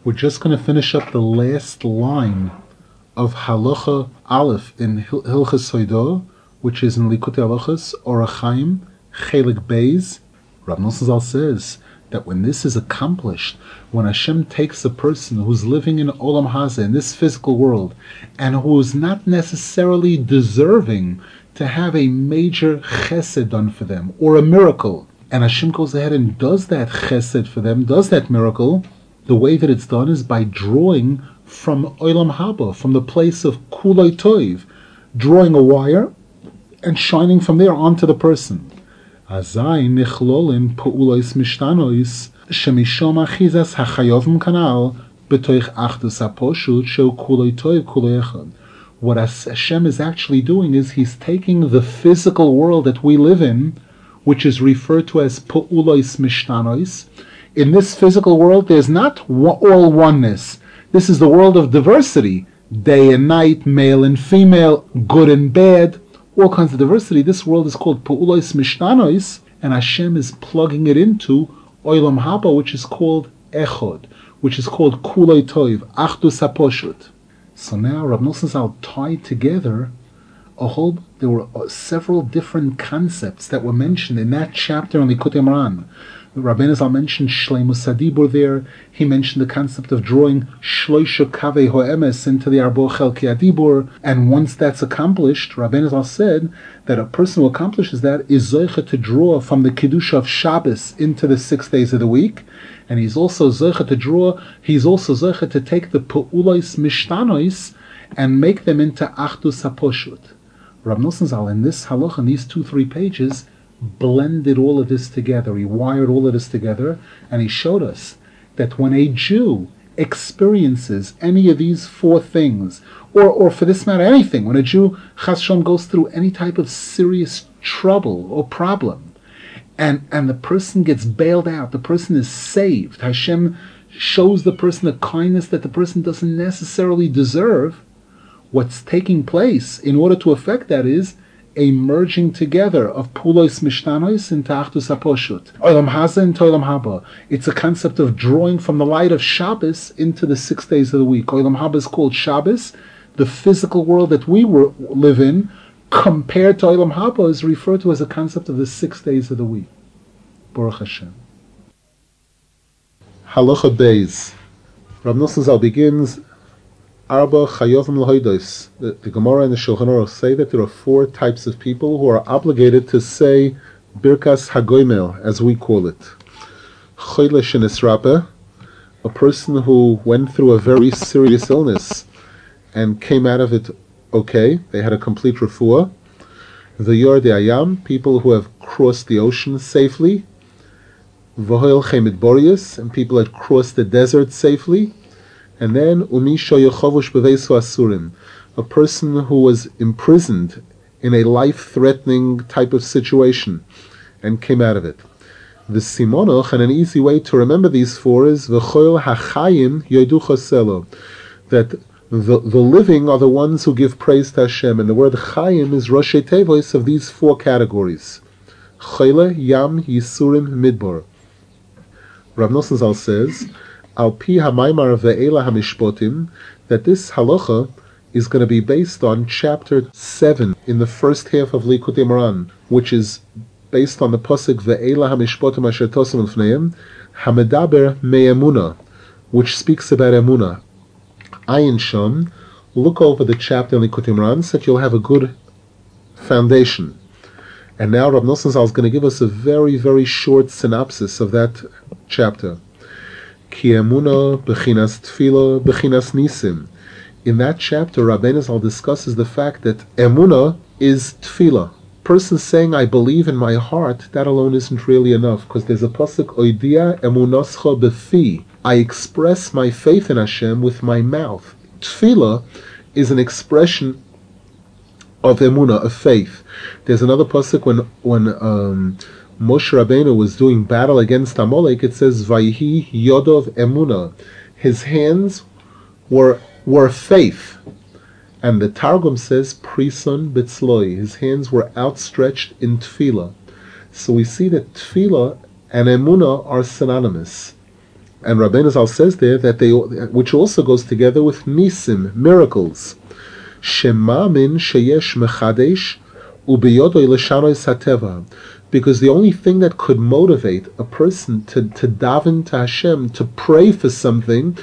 We're just going to finish up the last line of Halacha Aleph in Hilchos Soidah, which is in Likutei Halachos, Orach Chaim, Chelik Beis. Rav Nosson Zal says that when this is accomplished, when Hashem takes a person who's living in Olam Hazeh, in this physical world, and who is not necessarily deserving to have a major chesed done for them, or a miracle, and Hashem goes ahead and does that chesed for them, does that miracle, the way that it's done is by drawing from Olam Haba, from the place of Kulei Toiv, drawing a wire and shining from there onto the person. Azai nichlolin pu'ulois mishtanois shemishom achizas hachayovim kanal betoich achdus haposhut shel Kulei Toiv Kulei Echad. What Hashem is actually doing is He's taking the physical world that we live in, which is referred to as pu'ulois mishtanois. In this physical world, there's not all oneness. This is the world of diversity. Day and night, male and female, good and bad, all kinds of diversity. This world is called Pu'ulois Mishtanois, and Hashem is plugging it into Olam Haba, which is called Echod, which is called Kulei Toiv, Achdus HaPoshut. So now Rav Nosson Zal tied together there were several different concepts that were mentioned in that chapter on Likutei Moharan. Rabbeinu Zal mentioned Shleimus Hadibur there. He mentioned the concept of drawing Shloisha Kavei Ho'emes into the Arbo Chelki Hadibur. And once that's accomplished, Rabbeinu Zal said that a person who accomplishes that is Zoicha to draw from the Kiddush of Shabbos into the 6 days of the week. And he's also Zoicha to take the Pu'ulois Mishtanois and make them into Achdus HaPoshut. Rav Nosson Zal, in this halacha, in these 2-3 pages, blended all of this together. He wired all of this together, and he showed us that when a Jew experiences any of these 4 things, or for this matter, anything, when a Jew, Chas Shalom, goes through any type of serious trouble or problem, and the person gets bailed out, the person is saved, Hashem shows the person a kindness that the person doesn't necessarily deserve, what's taking place in order to effect that is a merging together of Pu'ulois Mishtanois into Achdus HaPoshut. Olam Hazeh into Olam Haba. It's a concept of drawing from the light of Shabbos into the 6 days of the week. Olam Haba is called Shabbos. The physical world that we live in, compared to Olam Haba, is referred to as a concept of the 6 days of the week. Baruch Hashem. Halacha Beis. Rav Nosson Zal begins Arba Chayovim L'Hodos. The Gemara and the Shulchan Aruch say that there are 4 types of people who are obligated to say Birkas Hagoymel, as we call it. Choyle Shenisrape, a person who went through a very serious illness and came out of it okay. They had a complete refuah. The Yordei Ayam, people who have crossed the ocean safely. V'hoil Chemid Boreas, and people that crossed the desert safely. And then Umisha Yechovush B'Veisu Asurim, a person who was imprisoned in a life-threatening type of situation and came out of it. The Simonoch, and an easy way to remember these 4 is V'choil HaChayim Yodu Choselo, that the living are the ones who give praise to Hashem, and the word Chayim is Roshei Tevos of these 4 categories. Choyle, Yam, Yisurim, Midbar. Rav Nosson Zal says, Al pi hamaymar ve'ela hamishpotim, that this halacha is going to be based on chapter 7 in the first half of Likutei Moharan, which is based on the pasuk ve'ela hamishpotim asher tosim l'fneim hamedaber me'emuna, which speaks about emuna. Ayin sham, look over the chapter in Likutei Moharan so that you'll have a good foundation. And now Rav Nosson Zal is going to give us a very, very short synopsis of that chapter. Ki emuna bechinas tefila bechinas nisim. In that chapter, Rabbeinu Zal discusses the fact that emuna is tefila. Person saying, I believe in my heart, that alone isn't really enough, because there's a pasuk, oidia emunascha befi. I express my faith in Hashem with my mouth. Tefila is an expression of emuna, of faith. There's another pasuk when Moshe Rabbeinu was doing battle against Amalek, it says, Vayhi Yodov Emuna. His hands were faith. And the Targum says, Prison Bitzloi. His hands were outstretched in Tefillah. So we see that Tefillah and Emuna are synonymous. And Rabbeinu Zal says there that which also goes together with nisim, miracles. Shemamin sheyesh mechadesh ubiyodoi l'shanoi sateva. Because the only thing that could motivate a person to daven to Hashem, to pray for something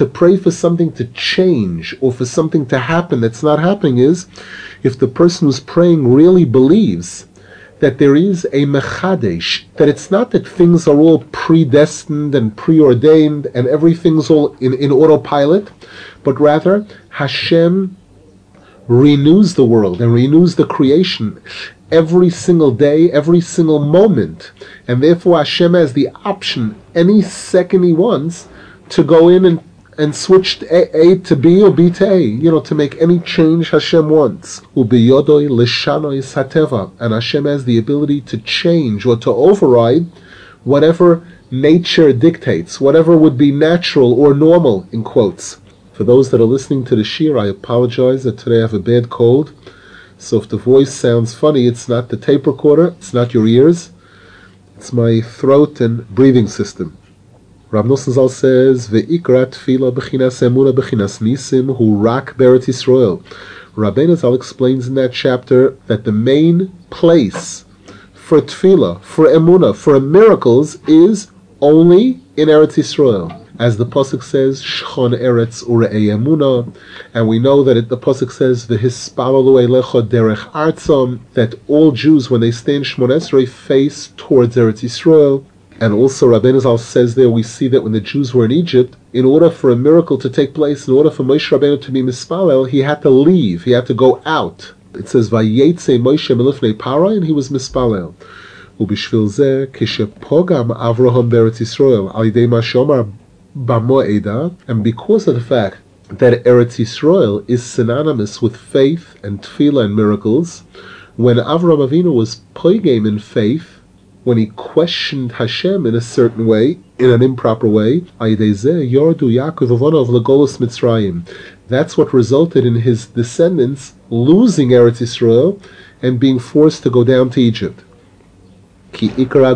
to change, or for something to happen that's not happening, is if the person who's praying really believes that there is a mechadesh, that it's not that things are all predestined and preordained and everything's all in autopilot, but rather Hashem renews the world and renews the creation every single day, every single moment. And therefore Hashem has the option any second He wants to go in and switch A to B or B to A, to make any change Hashem wants. Ubiyodoi l'shanoi sateva. And Hashem has the ability to change or to override whatever nature dictates, whatever would be natural or normal, in quotes. For those that are listening to the shir, I apologize that today I have a bad cold. So if the voice sounds funny, it's not the tape recorder, it's not your ears, it's my throat and breathing system. Rav Nosson Zal says, Ve'ikra tefila b'chinas emuna b'chinas nisim hu rak b'Eretz Yisrael. Rabbeinu Zal explains in that chapter that the main place for tefillah, for emuna, for miracles is only in Eretz Yisrael. As the pasuk says, Shchon Eretz Ure'ei Emuna, and we know that the pasuk says, V'hispalalu Eilecha Derech Artzam, that all Jews, when they stay in Shmon Esrei, face towards Eretz Yisrael. And also Rabbeinu Zal says there, we see that when the Jews were in Egypt, in order for a miracle to take place, in order for Moshe Rabbeinu to be mispalel, he had to leave, he had to go out. It says, Vayetze Moshe Melifnei Parai, and he was mispalel. Ubishvil zeh, Kishepogam Avraham Beretz Yisrael, Al Yidei Ma Shomar B'Mo'eda, and because of the fact that Eretz Yisrael is synonymous with faith and tefillah and miracles, when Avraham Avinu was poigem in faith, when he questioned Hashem in a certain way, in an improper way, that's what resulted in his descendants losing Eretz Yisrael and being forced to go down to Egypt. Because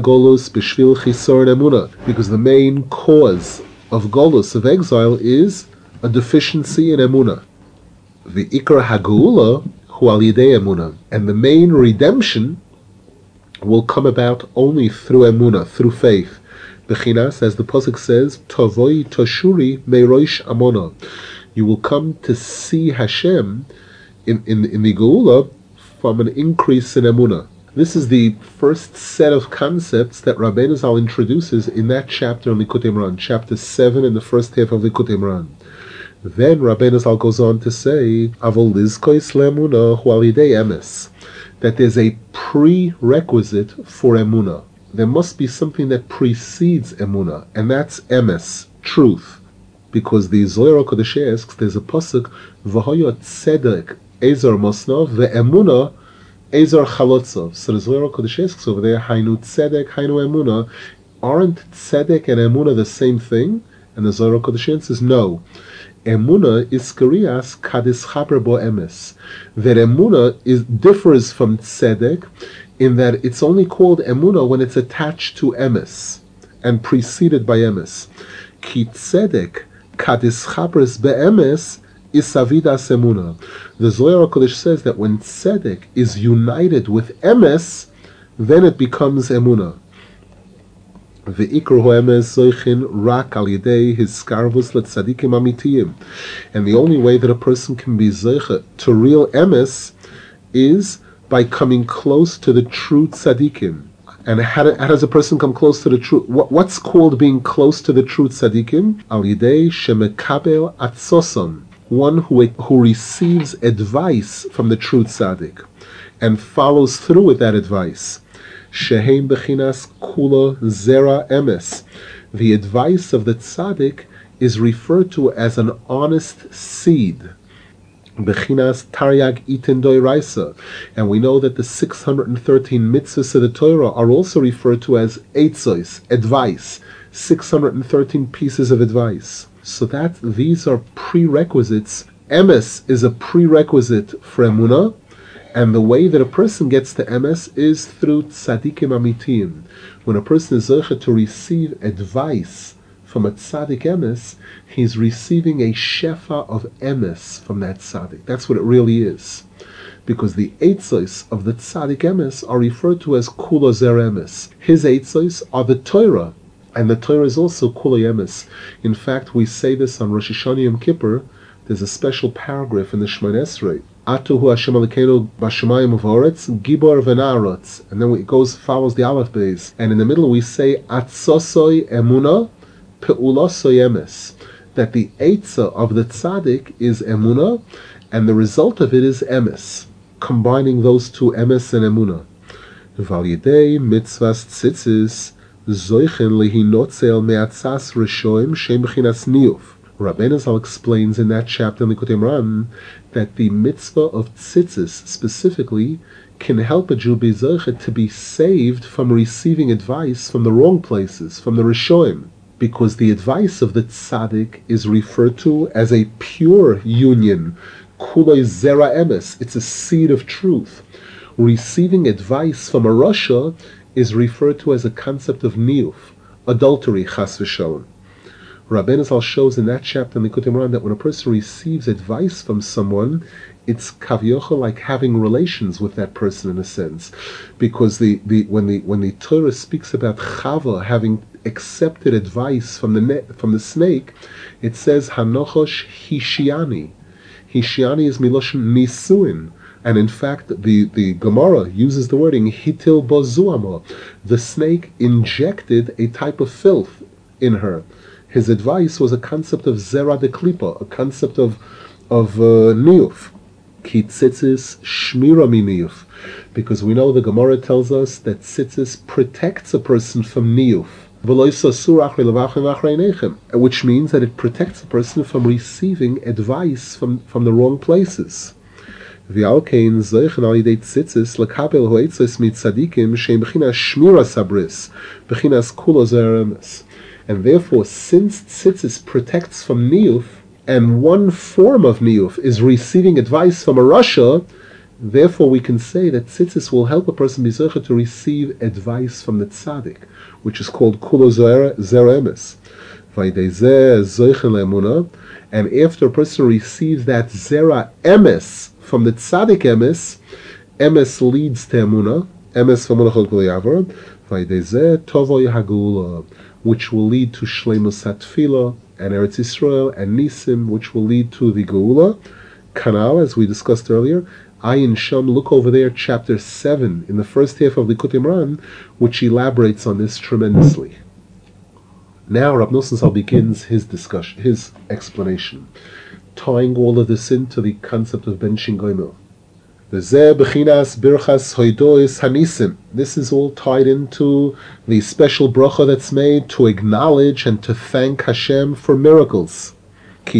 the main cause of Golus, of exile, is a deficiency in Emunah. The Ikra Hagula hu al yidei Emunah. And the main redemption will come about only through Emunah, through faith. Bechinas, as the pasuk says, Tovoi Toshuri Meirosh Amona. You will come to see Hashem in the Geula from an increase in Emunah. This is the first set of concepts that Rabbeinu Zal introduces in that chapter in Likutei Moharan, chapter 7 in the first half of Likutei Moharan. Then Rabbeinu Zal goes on to say, Avol lizkois le'emunah hu al yidei emes, that there's a prerequisite for emunah. There must be something that precedes emunah, and that's emes, truth. Because the Zohar HaKadosh asks, there's a pasuk, v'hoyot tzedek ezer mosnov ve'emunah Ezar Chalotzov. So the Zohar HaKadosh asks over there, Hainu Tzedek, Hainu Emunah. Aren't Tzedek and Emunah the same thing? And the Zohar HaKadosh answers, no. Emunah is Karias Kadis Chaber Bo Emes. That Emunah differs from Tzedek in that it's only called Emunah when it's attached to Emes and preceded by Emes. Ki Tzedek Kadis Chabres Be Emes is Savidas Emunah. The Zohar HaKadosh says that when Tzedek is united with Emes, then it becomes Emunah. Ve'ikr hu emes zoichin rak al yidei hiskarvus letzadikim amitiyim. And the only way that a person can be zoicha to real emes is by coming close to the true tzadikim. And how does a person come close to the truth? What's called being close to the true tzadikim? Al yidei shemekabel atzosam. One who receives advice from the true tzaddik and follows through with that advice. Shehem bechinas kula zera emes. The advice of the tzaddik is referred to as an honest seed. Bechinas taryag iten doiraisa. And we know that the 613 mitzvahs of the Torah are also referred to as eitzos, advice. 613 pieces of advice. So that these are prerequisites. Emes is a prerequisite for Emunah, and the way that a person gets to Emes is through tzadikim amitiyim. When a person is zoche to receive advice from a tzaddik emes, he's receiving a shefa of emes from that tzaddik. That's what it really is. Because the eitzos of the tzaddik emes are referred to as kula zer emes. His eitzos are the Torah, and the Torah is also kula emes. In fact, we say this on Rosh Hashanah Yom Kippur. There's a special paragraph in the Shemona Esrei. Atuhu Hashem Elokeinu b'shamayim u'v'aretz gibor v'na'arotz, and then it follows the Aleph Beis, and in the middle we say atzosoi emuna pe'ulosoi emes, that the eitzah of the tzaddik is emuna, and the result of it is emes, combining those two, emes and emuna. V'al yidei mitzvahs tzitzis zoichen lehinotzel me'atzas rishoim shem b'chinas niyuf. Rabbeinu Zal explains in that chapter in Likutei Moharan that the mitzvah of tzitzis specifically can help a Jew to be saved from receiving advice from the wrong places, from the Rishoim, because the advice of the tzaddik is referred to as a pure union, kulei zera emes. It's a seed of truth. Receiving advice from a rasha is referred to as a concept of niyuf, adultery, chas v'shalom. Rabbeinu Zal shows in that chapter in Likutei Moharan that when a person receives advice from someone, it's kavyocha like having relations with that person in a sense, because when the Torah speaks about Chava having accepted advice from the snake, it says Hanochosh Hishiani. Hishiani is miloshin nisuin. And in fact, the Gemara uses the wording hitil bozuamo. The snake injected a type of filth in her. His advice was a concept of zera de klipa, a concept of niyuf. Ki tzitzis shmira mi niyuf. Because we know the Gemara tells us that tzitzis protects a person from niyuf. Which means that it protects a person from receiving advice from the wrong places. And therefore, since tzitzis protects from niyuf, and one form of niyuf is receiving advice from a rasha, therefore we can say that tzitzis will help a person be zocher to receive advice from the tzaddik, which is called kulo zer emes. And after a person receives that zera emes from the tzaddik emes, emes leads to emuna, emes v'munachot b'li'avor, v'ydezeh tovo yahagula, which will lead to Shleimus HaTfilah and Eretz Yisrael and Nisim, which will lead to the Geula. Kanal, as we discussed earlier, Ayin Sham, look over there, chapter 7, in the first half of the Likutei Moharan, which elaborates on this tremendously. Now Rab Nosson Zal begins his discussion, his explanation, tying all of this into the concept of Ben Shin Goimel. This is all tied into the special bracha that's made to acknowledge and to thank Hashem for miracles. What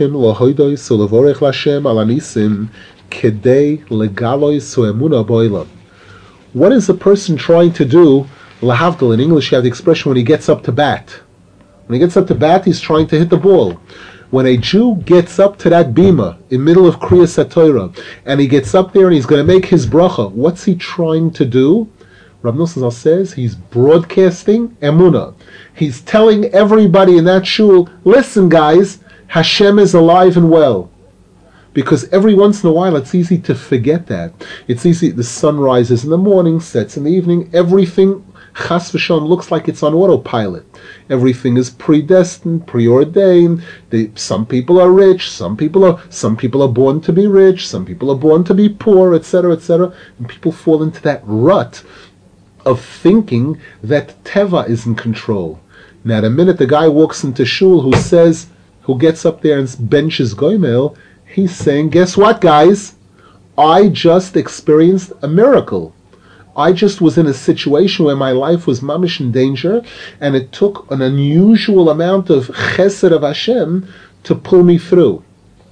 is a person trying to do? Lahavdil, in English you have the expression when he gets up to bat. When he gets up to bat, he's trying to hit the ball. When a Jew gets up to that bima in middle of Kriyas HaTorah, and he gets up there and he's going to make his bracha, what's he trying to do? Rab Nosson Zal says he's broadcasting emunah. He's telling everybody in that shul, listen guys, Hashem is alive and well. Because every once in a while it's easy to forget that. It's easy, the sun rises in the morning, sets in the evening, everything chas v'shalom looks like it's on autopilot. Everything is predestined, preordained. Some people are rich, some people are born to be rich, some people are born to be poor, etc., etc. And people fall into that rut of thinking that Teva is in control. Now, the minute the guy walks into shul who gets up there and benches goimel, he's saying, guess what, guys? I just experienced a miracle. I just was in a situation where my life was mamish in danger, and it took an unusual amount of chesed of Hashem to pull me through.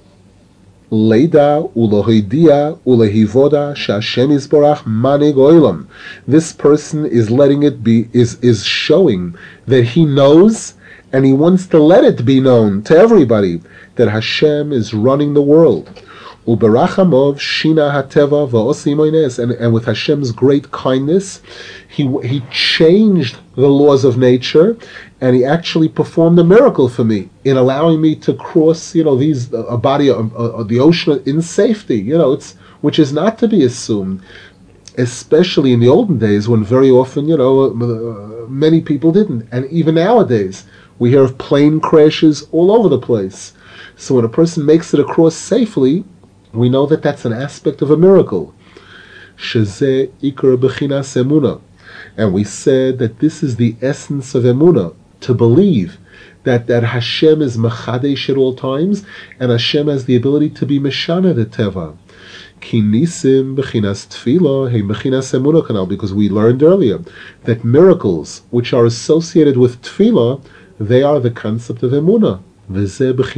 Leida ulohidia ulehivoda sh'Hashem yisborach manig oilam. This person is letting it be, is showing that he knows, and he wants to let it be known to everybody that Hashem is running the world. Uberachamov shina hateva va'osi moines, and with Hashem's great kindness, he changed the laws of nature, and he actually performed a miracle for me in allowing me to cross, a body of the ocean in safety. Which is not to be assumed, especially in the olden days when very often, many people didn't, and even nowadays we hear of plane crashes all over the place. So when a person makes it across safely, we know that that's an aspect of a miracle. Shezeh ikar bechinas emunah. And we said that this is the essence of emunah, to believe that Hashem is mechadesh at all times, and Hashem has the ability to be meshana the teva. Ki nisim bechinas tefillah he bechinas emunah kanal, because we learned earlier that miracles which are associated with tefillah, they are the concept of emunah. And now Rav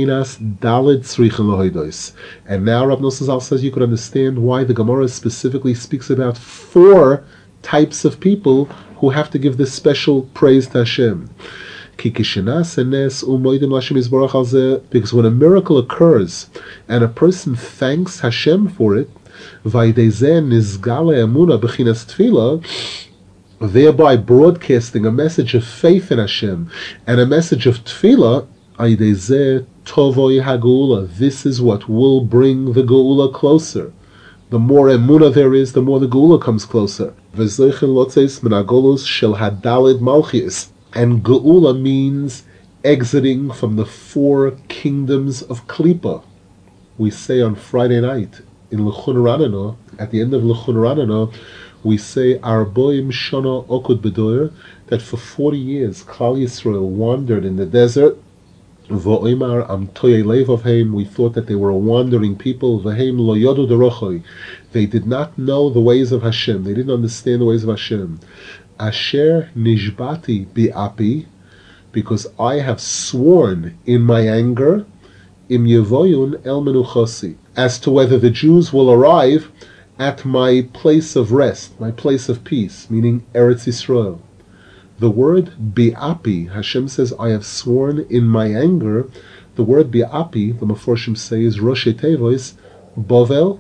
Nosson Zal says you could understand why the Gemara specifically speaks about 4 types of people who have to give this special praise to Hashem. Because when a miracle occurs and a person thanks Hashem for it, thereby broadcasting a message of faith in Hashem and a message of tefillah, this is what will bring the Geula closer. The more emunah there is, the more the Geula comes closer. And Geula means exiting from the 4 kingdoms of Klippa. We say on Friday night in Lechun Ranano, at the end of Lechun Ranano, we say Arboim Shana Okud Bedoyer, that for 40 years Klal Yisrael wandered in the desert. Vo'imar am toye levavheim, we thought that they were a wandering people. V'heim lo yodu derochoi, they did not know the ways of Hashem. They didn't understand the ways of Hashem. Asher nishbati bi'api, because I have sworn in my anger, im yevoyun el menuchosi, as to whether the Jews will arrive at my place of rest, my place of peace, meaning Eretz Yisrael. The word bi'api, Hashem says, I have sworn in my anger. The word bi'api, the Meforshim say, is Roshei Tevois, Bovel,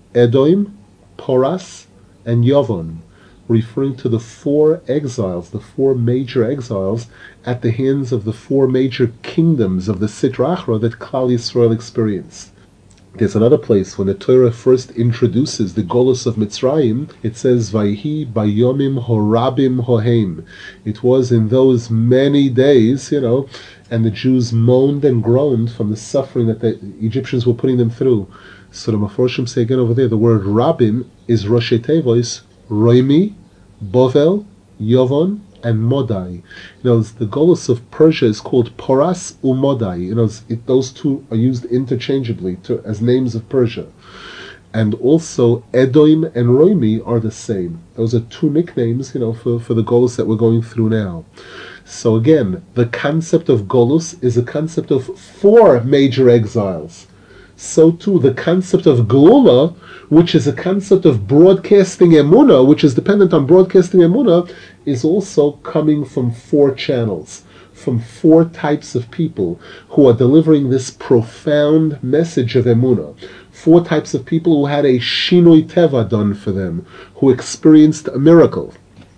Edom, Poras, and Yovon, referring to the 4 exiles, the 4 major exiles, at the hands of the 4 major kingdoms of the Sitra Achra that Klal Yisrael experienced. There's another place when the Torah first introduces the Golus of Mitzrayim, it says, Vayhi bayomim horabim hohem. It was in those many days, and the Jews moaned and groaned from the suffering that the Egyptians were putting them through. So the Meforshim say again over there, the word rabim is Roshei Tevois, Roimi, Bovel, Yovon, and Modai. The Golus of Persia is called Poras Umodai. Those 2 are used interchangeably as names of Persia. And also Edom and Roimi are the same. Those are 2 nicknames, for the Golus that we're going through now. So again, the concept of Golus is a concept of 4 major exiles. So too, the concept of Geula, which is a concept of broadcasting emunah, which is dependent on broadcasting emunah, is also coming from 4 channels, from 4 types of people who are delivering this profound message of emunah. 4 types of people who had a shinoi teva done for them, who experienced a miracle.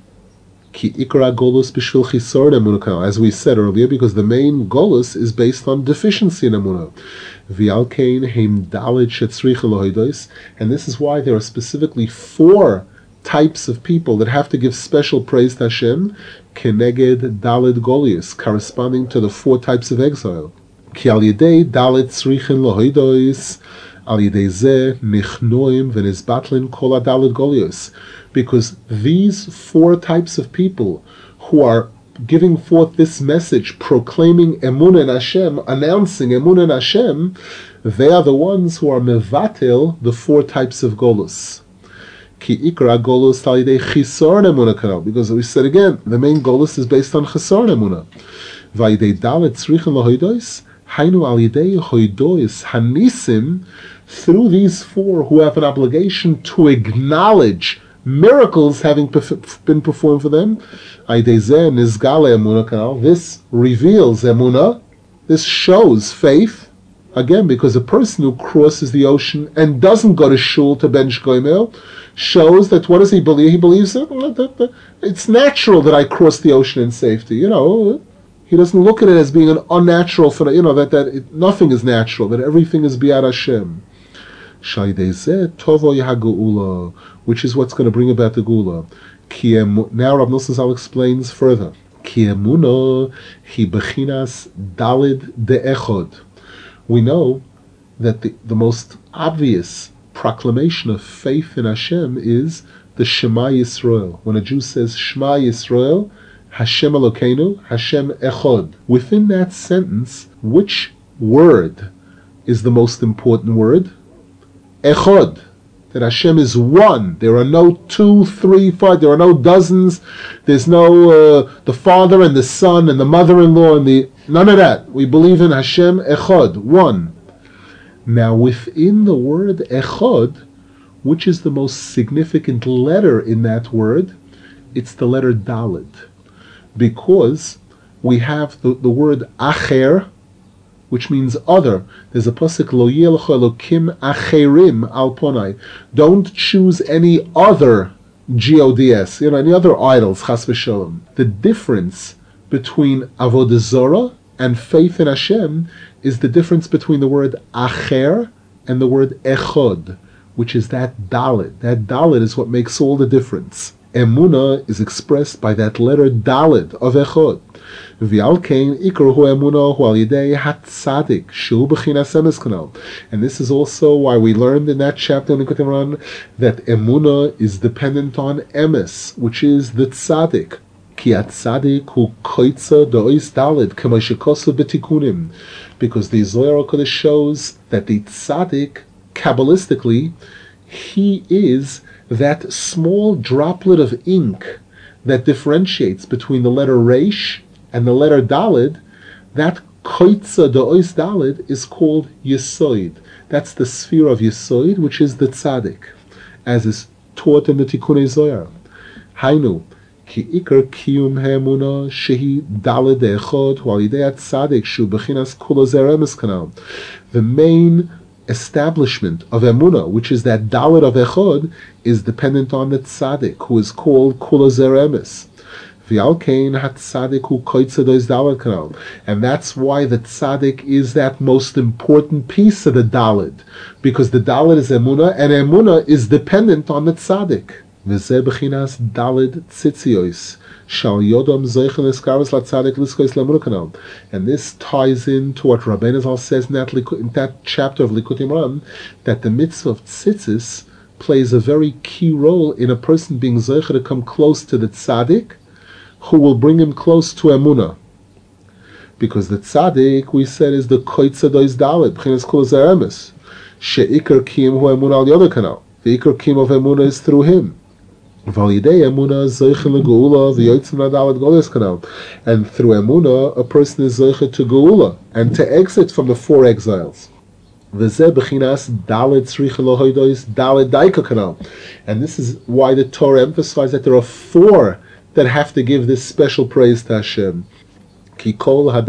Ki ikra golus b'shvil chisor emunah, as we said earlier, because the main golus is based on deficiency in emunah. V'alkein heim daled shetzricha lohidos, and this is why there are specifically 4 types of people that have to give special praise to Hashem, keneged daled golius, corresponding to the 4 types of exile. Ki al yedei daled tzrichin lohidos, al yedei zeh nichnoim v'nizbatlin kol daled golius, because these 4 types of people who are giving forth this message, proclaiming emunah in Hashem, announcing emunah in Hashem, they are the ones who are mevatel the 4 types of golus. Ki ikra golus al yidei chisor emunah kanal, because we said again, the main golus is based on chisor emunah. Vayidei dalet tzrichen lohoidos, hainu al yidei hoidos hanisim, through these 4 who have an obligation to acknowledge miracles having been performed for them, this reveals emunah, this shows faith, Again, because a person who crosses the ocean and doesn't go to shul to ben shkoimel shows that what does he believe? He believes that it's natural that I cross the ocean in safety. He doesn't look at it as being an unnatural phenomenon. Nothing is natural. That everything is biyad Hashem. Which is what's going to bring about the gula. Now Rav Nosson Zal explains further. Ki emuna hi bechinas dalid de'echod. We know that the most obvious proclamation of faith in Hashem is the Shema Yisrael. When a Jew says Shema Yisrael, Hashem Elokeinu, Hashem Echod. Within that sentence, which word is the most important word? Echod. That Hashem is one. There are no 2, 3, 5. There are no dozens. There's no the father and the son and the mother-in-law and none of that. We believe in Hashem Echod, one. Now within the word Echod, which is the most significant letter in that word? It's the letter Daled. Because we have the word Acher, which means other. There's a pasuk Lo yelchu Elokim acherim al ponai. Don't choose any other gods, any other idols. Chas v'sholom. The difference between avodah zarah and faith in Hashem is the difference between the word acher and the word echod, which is that daled. That daled is what makes all the difference. Emuna is expressed by that letter daled of echod. And this is also why we learned in that chapter in Likutei Moharan that Emunah is dependent on emes, which is the tzaddik. Because the Zohar HaKodesh shows that the tzaddik, Kabbalistically, he is that small droplet of ink that differentiates between the letter Reish and the letter Daled. That koitza da'ois Daled is called Yesoid. That's the sphere of Yesoid, which is the tzaddik, as is taught in the Tikkunei Zohar. Hainu, ki ikar kiyum ha'emuna shehi Daled de'echod hu'alidei tzaddik shu bechinas kula zeremes kanal. The main establishment of Emunah, which is that Dalet of Echod, is dependent on the Tzaddik, who is called Kula Zeremes. And that's why the Tzaddik is that most important piece of the Dalet, because the Dalet is Emunah, and Emunah is dependent on the Tzaddik. V'zeh b'chinas Dalet Tzitzios. And this ties into what Rabbeinu Zal says in that chapter of Likutei Moharan, that the mitzvah of tzitzis plays a very key role in a person being zeicher to come close to the tzaddik, who will bring him close to emunah. Because the tzaddik, we said, is the koitza dois dalet, b'chinas kol zeremes, she'ikar kiyum hu emunah al yoder kanal. The ikar kiyum of emunah is through him. And through Emunah, a person is zeicher to Geula and to exit from the 4 exiles. And this is why the Torah emphasized that there are 4 that have to give this special praise to Hashem. Because Rav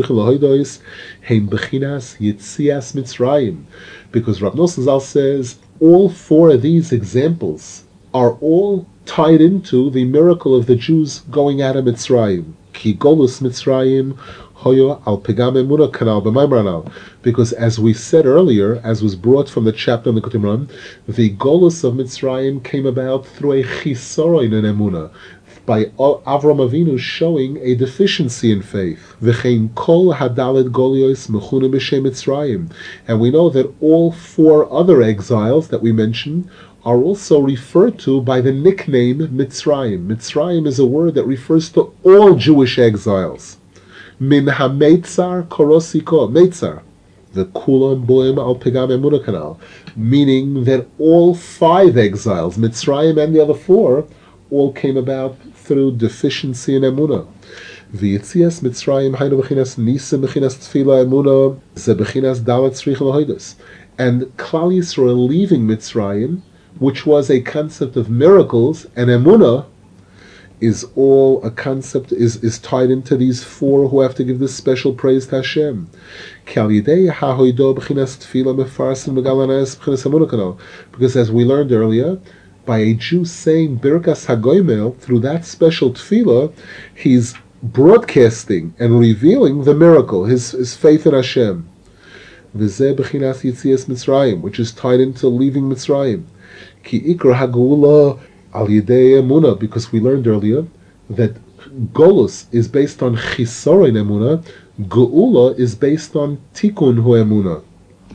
Nosson Zal says all 4 of these examples are all tied into the miracle of the Jews going out of Mitzrayim. Ki golus Mitzrayim hoyo al pegam emunah kanal b'maymaranal. Because as we said earlier, as was brought from the chapter in the Likutei Moharan, the golus of Mitzrayim came about through a chisoroin in emunah, by Avram Avinu showing a deficiency in faith. V'chein kol hadaled golios mechuna b'shem Mitzrayim. And we know that all 4 other exiles that we mentioned are also referred to by the nickname Mitzrayim. Mitzrayim is a word that refers to all Jewish exiles. Min ha-meitzar korosiko, meitzar, the kulam boim al pegam emunah kanal, meaning that all 5 exiles, Mitzrayim and the other 4, all came about through deficiency in emunah. V'yitzias Mitzrayim haynu b'chinas nisa b'chinas tefila emunah ze b'chinas dalet tzrich l'hoidos. And Klal Yisrael leaving Mitzrayim, which was a concept of miracles and emunah, is all a concept, is tied into these four who have to give this special praise to Hashem. Because as we learned earlier, by a Jew saying Birkas HaGoimel, through that special tefillah, he's broadcasting and revealing the miracle, his faith in Hashem. V'zeh b'chinas Yitzias Mitzrayim, which is tied into leaving Mitzrayim. Ki ikra ha'geula al yidei emunah, because we learned earlier that Golus is based on Chisorin emunah, Geula is based on Tikkun hu emunah.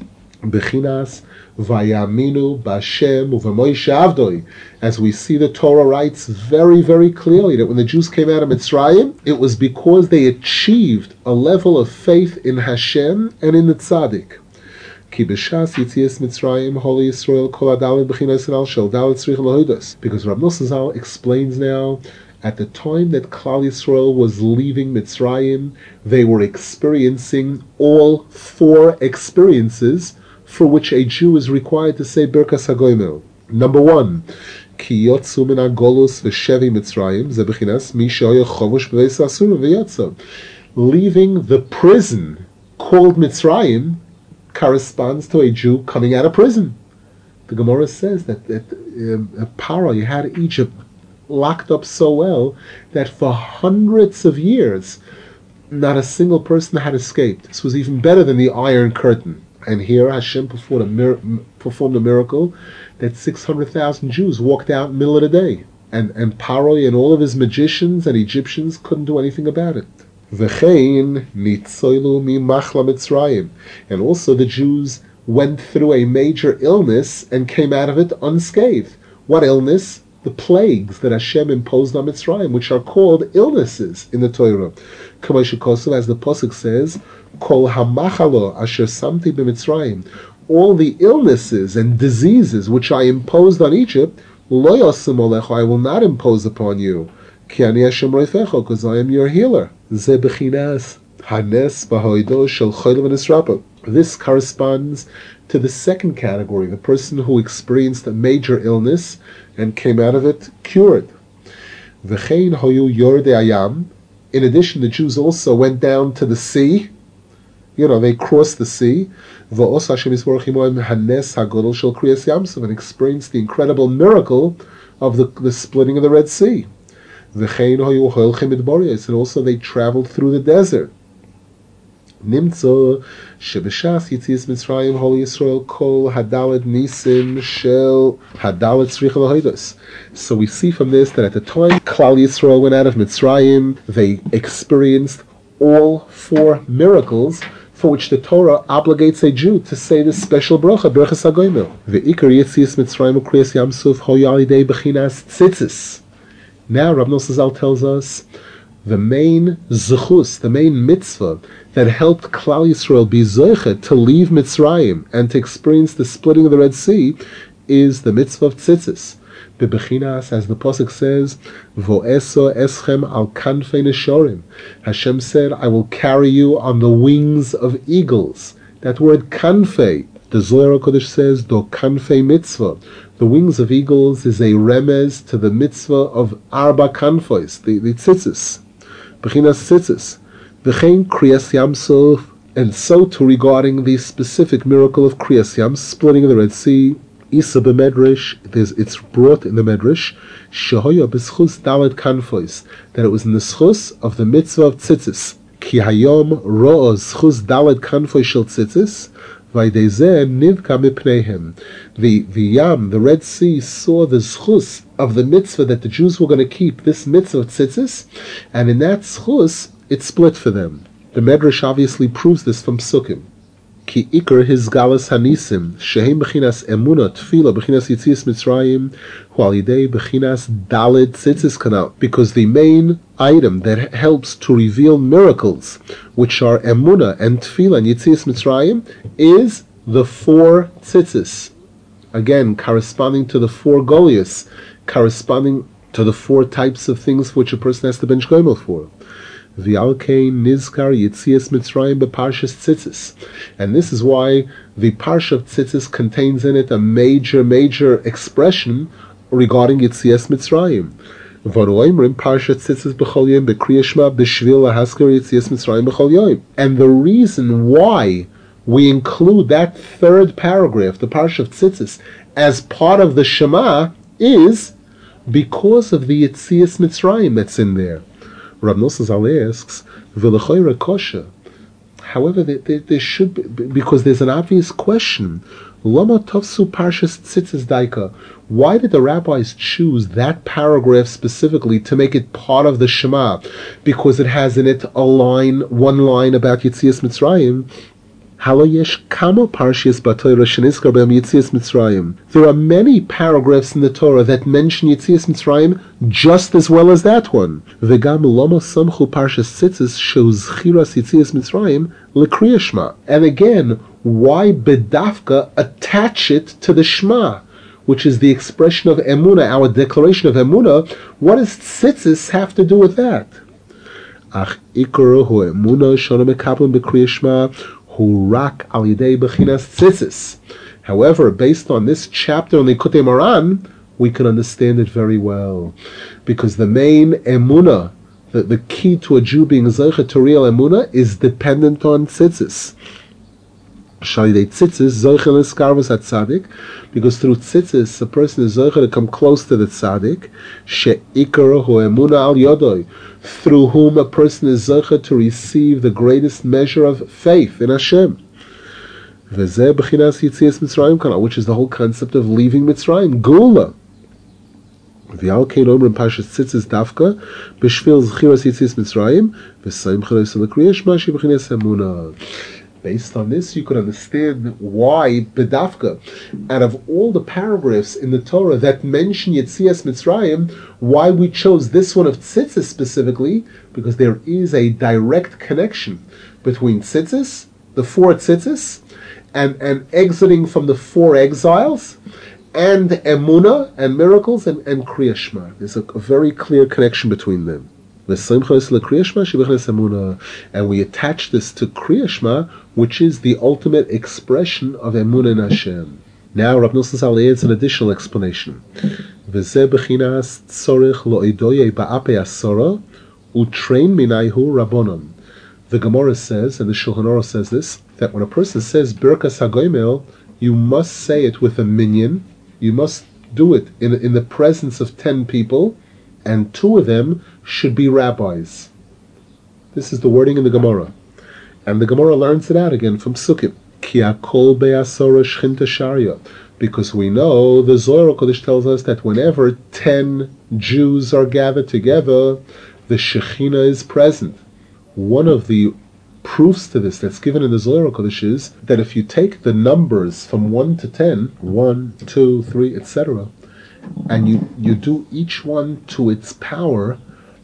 B'chinas Vayaminu B'Hashem uV'Moshe Avdoi. As we see, the Torah writes very, very clearly that when the Jews came out of Mitzrayim, it was because they achieved a level of faith in Hashem and in the Tzaddik. Ki b'shas Yitzias Mitzrayim Holy Yisrael Kol Adalet B'chinas Al Shel Dalet Tzrich L'Hodos. Because Rav Nosson Zal explains now, at the time that Klal Yisrael was leaving Mitzrayim, they were experiencing all four experiences for which a Jew is required to say Birkas HaGoimel. Number one, Ki yotzu min hagolus v'shevi Mitzrayim, ze b'chinas mi shehoya chovush b'veis asurim v'yotza. Leaving the prison called Mitzrayim corresponds to a Jew coming out of prison. The Gemara says that Paro, you had Egypt locked up so well that for hundreds of years not a single person had escaped. This was even better than the Iron Curtain. And here Hashem performed a miracle that 600,000 Jews walked out in the middle of the day. And Paro and all of his magicians and Egyptians couldn't do anything about it. V'chein nitzoilu mimachla Mitzrayim. And also the Jews went through a major illness and came out of it unscathed. What illness? The plagues that Hashem imposed on Mitzrayim, which are called illnesses in the Torah. As the Pasuk says, Kol hamachalo asher samti b'Mitzrayim. All the illnesses and diseases which I imposed on Egypt, lo yosim olecha, I will not impose upon you. Ki ani Hashem roifecho, because I am your healer. Ze b'chinas hanes b'hoido shel cholim v'nisrapa. This corresponds to the second category, the person who experienced a major illness and came out of it cured. V'chein hoyu yordei ayam. In addition, the Jews also went down to the sea. They crossed the sea. And experienced the incredible miracle of the splitting of the Red Sea. And also they traveled through the desert. Nimtzo shebeshas Yitzias Mitzrayim Holy Yisrael Kol Hadalet Nisim Shel Hadalet Tzrich L'Hodos. So we see from this that at the time Klal Yisrael went out of Mitzrayim, they experienced all four miracles for which the Torah obligates a Jew to say this special bracha, Birkas HaGoimel. Ve'ikar Yitzias Mitzrayim U'Kriyas Yam Suf Hoya Alidei B'chinas Tzitzis. Now Rav Nosson Zal tells us the main zechus, the main mitzvah that helped Klal Yisrael be zoichet to leave Mitzrayim and to experience the splitting of the Red Sea is the mitzvah of tzitzis. Bebechinas, as the pasuk says, Vo'eso eschem al kanfei neshorim. Hashem said, I will carry you on the wings of eagles. That word kanfei, the Zohar HaKodesh says, do kanfei mitzvah. The wings of eagles is a remez to the mitzvah of arba kanfois, the tzitzis. Bechinas tzitzis. V'chein kriyas yam suf, and so too regarding the specific miracle of kriyas yam, splitting of the Red Sea. Isa b'medrash, it's brought in the medrash, shehoya b'schus dalet kanfois, that it was in the schus of the mitzvah of tzitzis. Ki hayom ro'o schus dalet kanfois shel tzitzis, v'ydezeh nivka mipneihem. The Yam, the Red Sea, saw the schus of the mitzvah that the Jews were going to keep, this mitzvah of tzitzis, and in that schus, it split for them. The medrash obviously proves this from Sukkim. Ki ikar his galas hanisim shehem b'chinas emuna tefila b'chinas Yitzias Mitzrayim hu al yidei b'chinas daled tzitzis kanal, because the main item that helps to reveal miracles, which are emuna and tefila and Yitzias Mitzrayim, is the four tzitzis. Again, corresponding to the four goliaths, corresponding to the four types of things which a person has to bench goimel for. V'alkein nizkar Yitzias Mitzrayim b'parshas tzitzis, and this is why the parsha of tzitzis contains in it a major expression regarding Yitzias Mitzrayim. V'anoimrim parshat tzitzis b'chol yom b'kriyas shema b'shvil lahaskar yitzias Mitzrayim b'chol yom. And the reason why we include that third paragraph, the parsha of tzitzis, as part of the Shema is because of the Yitzias Mitzrayim that's in there. Rav Nosson Zal asks, V'lechoyra kosher. However, there should be, because there's an obvious question. Lama tafsu parshas tzitzis daika. Why did the rabbis choose that paragraph specifically to make it part of the Shema? Because it has in it one line about Yitzias Mitzrayim. There are many paragraphs in the Torah that mention Yitzias Mitzrayim just as well as that one. And again, why bedafka attach it to the Shema, which is the expression of Emunah, our declaration of Emunah? What does tzitzis have to do with that? However, based on this chapter on Likutei Moharan, we can understand it very well, because the main emunah, the key to a Jew being zeicha to real emunah, is dependent on tzitzis. Because through tzitzis, a person is zeicha to come close to the tzaddik, through whom a person is zeicha to receive the greatest measure of faith in Hashem. Which is the whole concept of leaving Mitzrayim, Gula. Based on this, you could understand why Bedafka, out of all the paragraphs in the Torah that mention Yetzias Mitzrayim, why we chose this one of Tzitzis specifically, because there is a direct connection between Tzitzis, the four Tzitzis, and exiting from the four exiles, and Emunah, and miracles, and Kriyas Shema. There's a very clear connection between them. And we attach this to Kriyas Shema, which is the ultimate expression of Emunah in Hashem. Now Rav Nosson Zal adds an additional explanation. The Gemara says, and the Shulchan Aruch says this, that when a person says Birkas HaGoimel, you must say it with a minyan. You must do it in the presence of 10 people, and 2 of them should be rabbis. This is the wording in the Gemara. And the Gemara learns it out again from Sukkim. Ki akol be'asora shchinta sharia. Because we know the Zohar Kodesh tells us that whenever 10 Jews are gathered together, the Shekhinah is present. One of the proofs to this that's given in the Zohar Kodesh is that if you take the numbers from 1 to 10, 1, 2, 3, etc., and you do each one to its power,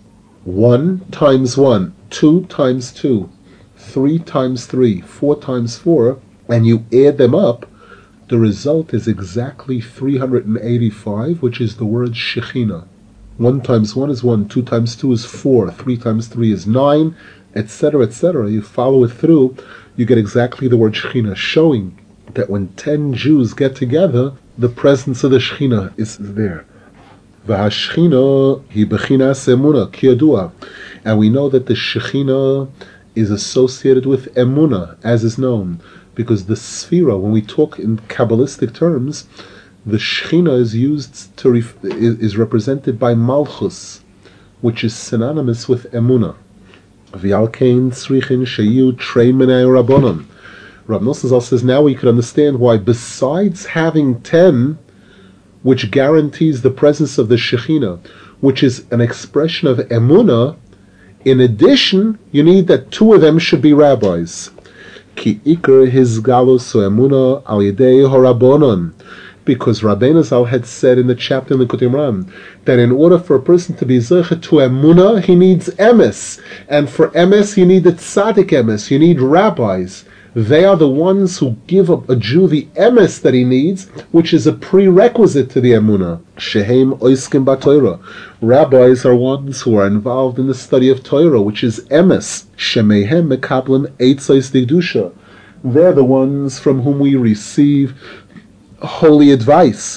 1 times 1, 2 times 2, 3 times 3, 4 times 4, and you add them up, the result is exactly 385, which is the word Shekhinah. 1 times 1 is 1, 2 times 2 is 4, 3 times 3 is 9, etc., etc. You follow it through, you get exactly the word Shekhinah, showing that when 10 Jews get together, the presence of the Shekhinah is there. V'hashchina hi bechinas emunah ki yadua, and we know that the Shekhinah is associated with emunah, as is known, because the Sphira, when we talk in Kabbalistic terms, the Shekhinah is used is represented by Malchus, which is synonymous with emunah. V'yalkein tzrichin sheyu trei minei rabbanon. Rav Nosson Zal says now we can understand why, besides having 10, which guarantees the presence of the Shekhinah, which is an expression of emunah, in addition, you need that 2 of them should be rabbis. Ki ikar hizgalus emunah al yedei horabonon. Because Rabbeinu Zal had said in the chapter in the Likutei Moharan that in order for a person to be zeicha to emunah, he needs emes, and for emes, you need the tzaddik emes. You need rabbis. They are the ones who give a Jew the emes that he needs, which is a prerequisite to the emunah. Shehem oiskim b'Torah. Rabbis are ones who are involved in the study of Torah, which is emes. Shemehem mekablim eitzos d'kedusha. They're the ones from whom we receive holy advice.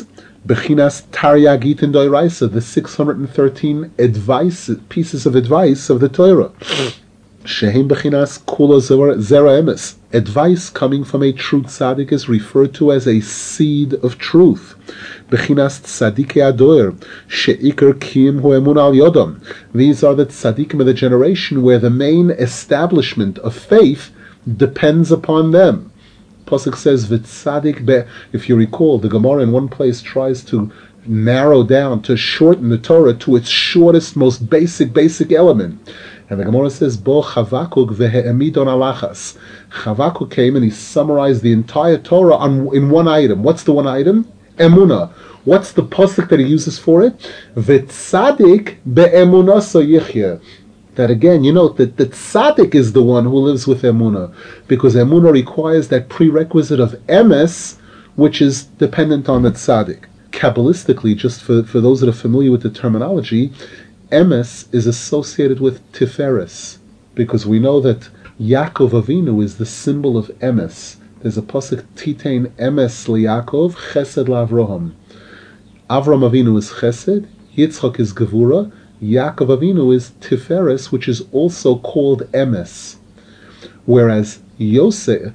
Bechinas Taryag Itin Doiraisa, the 613 pieces of advice of the Torah. Shehem Bechinas Kula Zera Emes. Advice coming from a true tzaddik is referred to as a seed of truth. Bechinas Tzadikei Adoir, Sheikar Kiyim Hu Emun Al Yodam. These are the tzaddikim of the generation where the main establishment of faith depends upon them. Pasuk says, "V'tzadik be." If you recall, the Gemara in one place tries to narrow down, to shorten the Torah to its shortest, most basic element. And the Gemara says, "Bo Chavakuk ve'emidon alachas." Chavakuk came and he summarized the entire Torah in one item. What's the one item? Emunah. What's the pasuk that he uses for it? V'tzadik be'emunah so yichya. That again, you note that the tzaddik is the one who lives with emunah, because emunah requires that prerequisite of emes, which is dependent on the tzaddik. Kabbalistically, just for those that are familiar with the terminology, emes is associated with tiferes, because we know that Yaakov Avinu is the symbol of emes. There's a pasuk, Titein emes liYaakov, chesed laAvraham. Avram Avinu is chesed, Yitzchak is gevura, Yaakov Avinu is Tiferes, which is also called Emes, whereas Yosef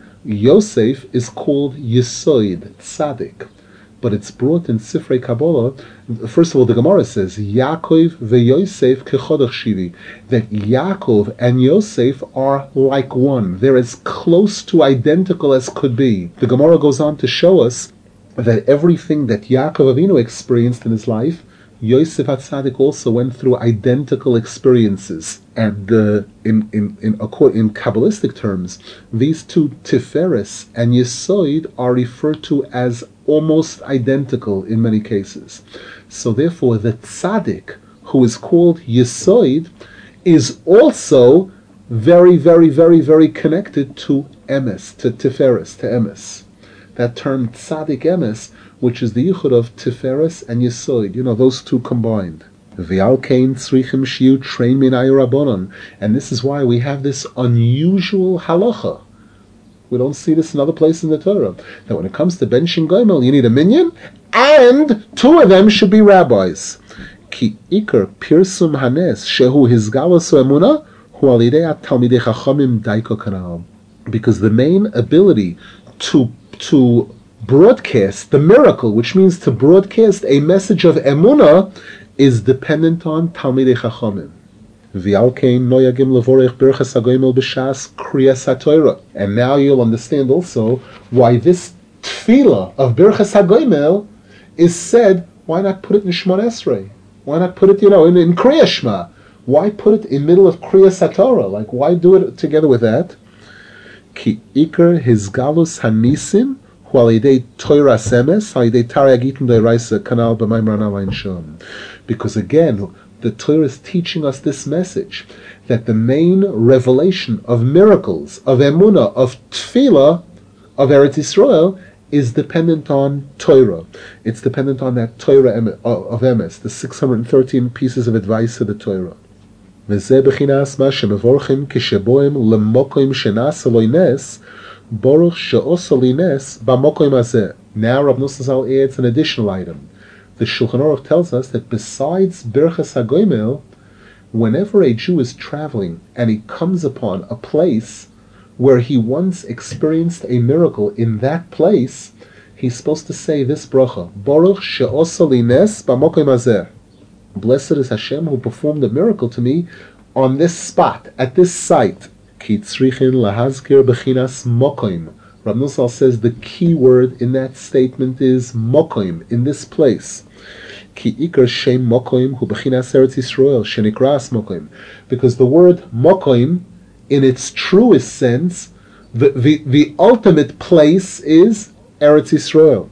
is called Yesoid, Tzadik, but it's brought in Sifrei Kabbalah. First of all, the Gemara says Yaakov veYosef kechodach shivi, that Yaakov and Yosef are like one; they're as close to identical as could be. The Gemara goes on to show us that everything that Yaakov Avinu experienced in his life, Yosef HaTzadik also went through identical experiences, and in Kabbalistic terms, these two Tiferes and Yesoid are referred to as almost identical in many cases. So therefore, the Tzadik, who is called Yesoid, is also very, very, very, very connected to Emes, to Tiferes, to Emes. That term Tzadik Emes, which is the yichud of Tiferes and Yesoid, those two combined. V'alkein tzrichim shiu trein min rabbanon, and this is why we have this unusual halacha. We don't see this in other places in the Torah, that when it comes to Ben Shin Gomel, you need a minyan, and two of them should be rabbis. Ki ikar pirsum hanes shehu hizgalos emuna hu alidei talmidei chachamim daiko kanal, because the main ability to broadcast the miracle, which means to broadcast a message of emunah, is dependent on Talmidei Chachamim. And now you'll understand also why this tefillah of Birchas HaGoimel is said. Why not put it in Shemona Esrei? Why not put it, in Kriya Shema? Why put it in middle of Kriya Satorah? Like, why do it together with that? Ki ikar hizgalus hanisim hu alidei Torah semes alidei taragitim doiraisa kanal b'maimar nalayin shom. Because again, the Torah is teaching us this message, that the main revelation of miracles, of emunah, of tefillah, of Eretz Yisrael, is dependent on Torah. It's dependent on that Torah of Emes, the 613 pieces of advice of the Torah. וזה בחינס מה שמבורכים כשבוהם למוקוים שנעשה לו נס, ברוך שעושה לי נס במוקוים הזה. Now Rav Nosson Zal adds an additional item. The Shulchan Aruch tells us that besides Birchas HaGoimel, whenever a Jew is traveling and he comes upon a place where he once experienced a miracle in that place, he's supposed to say this bracha, Baruch she'osa li nes b'mokom hazeh. Blessed is Hashem who performed a miracle to me on this spot, at this site. Ki tzrichin lahazkir b'chinas mokoim. Rav Nosson says the key word in that statement is mokoim, in this place. Ki ikar shem mokoim hu b'chinas Eretz Yisrael shenikras mokoim. Because the word mokoim, in its truest sense, the ultimate place is Eretz Yisrael.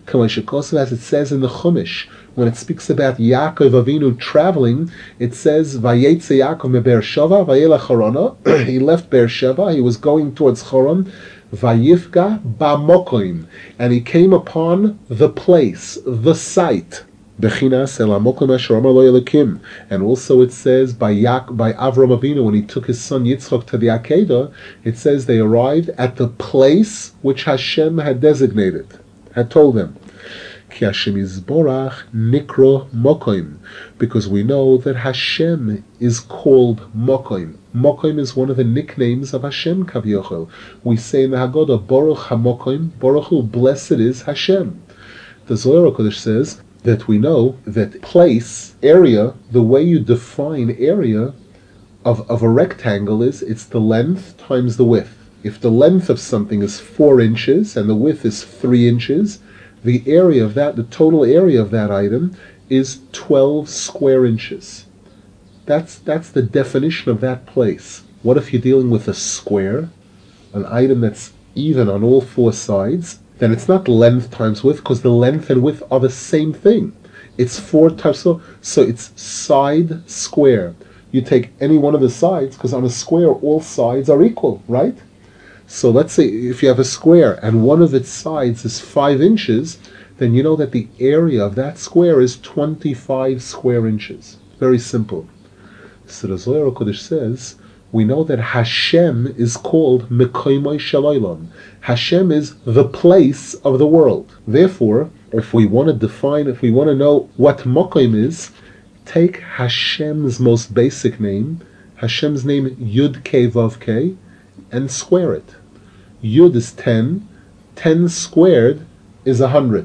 As it says in the Chumash, when it speaks about Yaakov Avinu traveling, it says, Vayetze Yaakov me Beersheva, Vayela Charana. He left Beersheva, he was going towards Choron, Vayifga Bamokoim, and he came upon the place, the site. Bechinas el hamokom asher amar lo Elokim. And also it says by Avram Avinu, when he took his son Yitzchak to the Akedah, it says they arrived at the place which Hashem had designated, had told them. Ki Hashem Yisborach Nikro Mokoim, because we know that Hashem is called Mokoim. Mokoim is one of the nicknames of Hashem, Kavyochel. We say in the Haggadah, Baruch HaMokoim, Baruch Hu, blessed is Hashem. The Zohar HaKodesh says that we know that place, area, the way you define area of a rectangle is, it's the length times the width. If the length of something is 4 inches and the width is 3 inches, the area of that, the total area of that item is 12 square inches. That's the definition of that place. What if you're dealing with a square, an item that's even on all 4 sides? Then it's not length times width, because the length and width are the same thing. It's 4 times, so it's side square. You take any one of the sides, because on a square all sides are equal, right? So let's say if you have a square and one of its sides is 5 inches, then you know that the area of that square is 25 square inches. Very simple. So the Zohar HaKodesh says, we know that Hashem is called Mekoimoi Shalaylam. Hashem is the place of the world. Therefore, if we want to define, if we want to know what Mokoim is, take Hashem's most basic name, Hashem's name Yud Kei Vav Kei, and square it. Yud is 10, 10 squared is 100.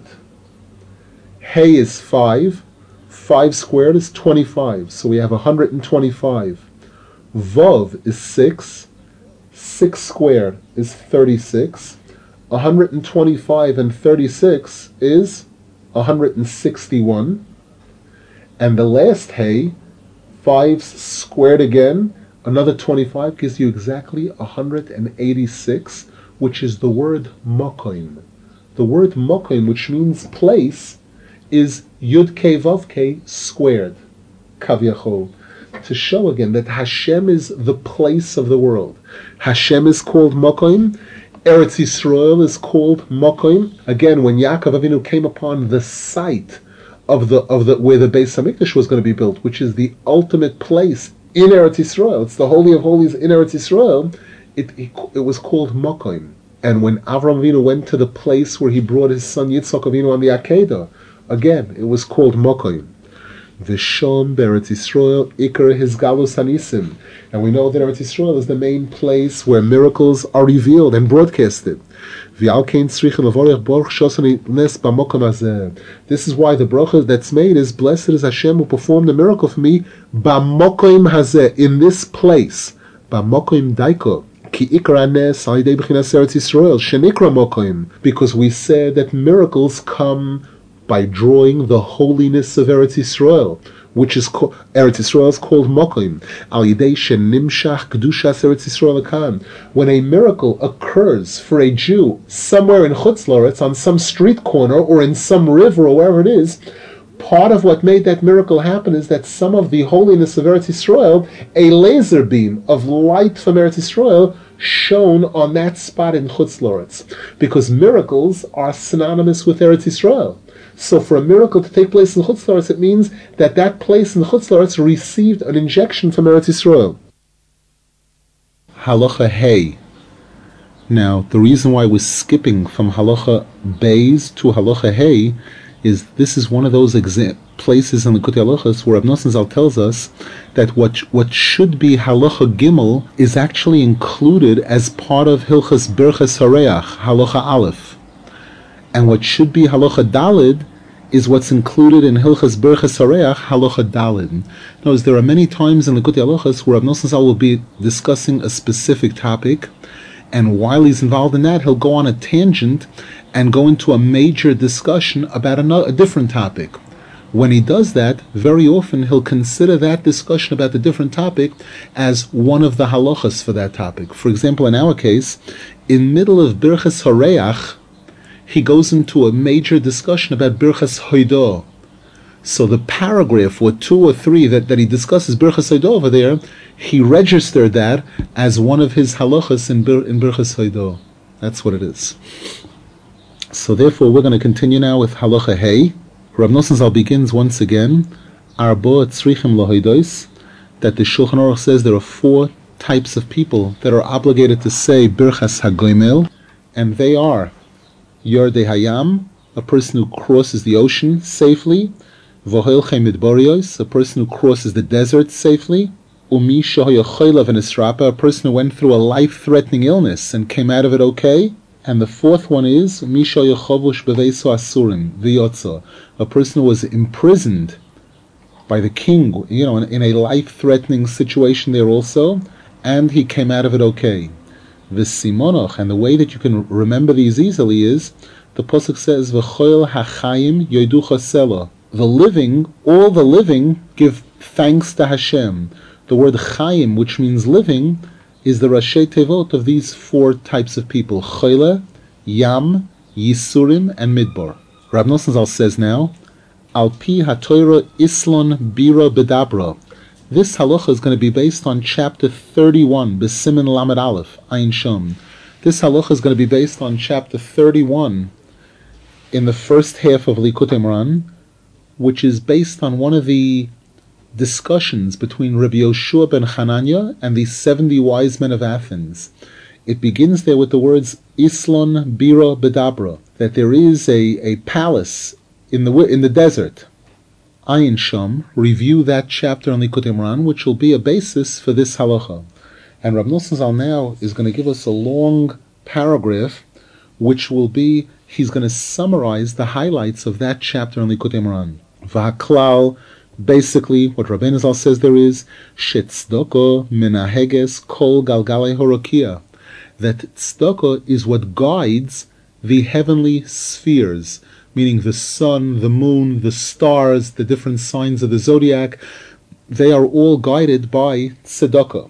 Hey is 5, 5 squared is 25, so we have 125. Vav is 6, 6 squared is 36. 125 and 36 is 161. And the last Hey, 5 squared again, another 25 gives you exactly 186, which is the word Mokoim. The word Mokoim, which means place, is Yud Kei Vav Kei squared, Kavyachol, to show again that Hashem is the place of the world. Hashem is called Mokoim. Eretz Yisrael is called Mokoim. Again, when Yaakov Avinu came upon the site of the where the Beis Hamikdash was going to be built, which is the ultimate place in Eretz Yisrael, it's the Holy of Holies in Eretz Yisrael, it was called Mokoim. And when Avram Avinu went to the place where he brought his son Yitzchak Avinu on the Akedah, again, it was called Mokoim. V'shom be'Eretz Yisrael ikar his galus hanisim. And we know that Eretz Yisrael is the main place where miracles are revealed and broadcasted. This is why the bracha that's made is, blessed is Hashem who performed a miracle for me b'mokoim hazeh, in this place. B'mokoim daiko. Because we said that miracles come by drawing the holiness of Eretz Yisrael, which is Eretz Yisrael is called Mokoim. Al Yidei Shenimshach Kedushas Eretz Yisrael Akan. When a miracle occurs for a Jew somewhere in Chutz La'aretz, on some street corner or in some river or wherever it is, part of what made that miracle happen is that some of the holiness of Eretz Yisrael, a laser beam of light from Eretz Yisrael, shone on that spot in Chutz La'aretz. Because miracles are synonymous with Eretz Yisrael. So for a miracle to take place in Chutz La'aretz, it means that that place in Chutz La'aretz received an injection from Eretz Yisrael. Halacha Hey. Now, the reason why we're skipping from Halacha Beis to Halacha Hey is this is one of those places in the Likutei Halachos where Rav Nosson Zal tells us that what should be Halacha Gimel is actually included as part of Hilchas Birchas Hareach, Halacha Aleph. And what should be Halacha Dalid is what's included in Hilchas Birchas Hareach, Halacha Dalid. Notice there are many times in the Likutei Halachos where Rav Nosson Zal will be discussing a specific topic, and while he's involved in that, he'll go on a tangent and go into a major discussion about a different topic. When he does that, very often he'll consider that discussion about the different topic as one of the halachas for that topic. For example, in our case, in middle of Birchas Hareach, he goes into a major discussion about Birchas Hoidah. So the paragraph, or 2 or 3 that he discusses Birchas Hoidah over there, he registered that as one of his halachas in Birchas Hoidah. That's what it is. So therefore, we're going to continue now with Halacha Hey. Rav Nosson Zal begins once again, Arba Tzrichim Lahoidos, that the Shulchan Aruch says there are 4 types of people that are obligated to say Birchas HaGoimel, and they are Yordei Hayam, a person who crosses the ocean safely. Vohelche midborios, a person who crosses the desert safely. Umi shohaya choylav v'nisrapa, a person who went through a life-threatening illness and came out of it okay. And the fourth one is Umi shohaya chovush beveiso asurim v'yotza, a person who was imprisoned by the king, in a life-threatening situation there also, and he came out of it okay. V'simonoch, and the way that you can remember these easily is, the pasuk says, V'choil hachayim yoiducha sela. The living, all the living, give thanks to Hashem. The word chayim, which means living, is the Rashi Tevot of these four types of people: Choyle, Yam, Yisurim, and Midbar. Rav Nosson Zal says now, Al pi haTorah Islon Bira Bedabra. This halacha is going to be based on chapter 31, Besimin Lamed Aleph, Ayin Shom. This halacha is going to be based on chapter 31 in the first half of Likutei Moharan, which is based on one of the discussions between Rabbi Yoshua ben Hanania and the 70 wise men of Athens. It begins there with the words Islon Bira Bedabra, that there is a palace in the desert. Ayin Shom, review that chapter on Likutei Moharan, which will be a basis for this halacha. And Rav Nosson Zal now is going to give us a long paragraph, which will be, he's going to summarize the highlights of that chapter on Likutei Moharan. V'haklal, basically, what Rabbeinu Zal says there is, Shetzedakah menaheges kol galgalei horokia, that tzedakah is what guides the heavenly spheres, meaning the sun, the moon, the stars, the different signs of the zodiac. They are all guided by tzedakah.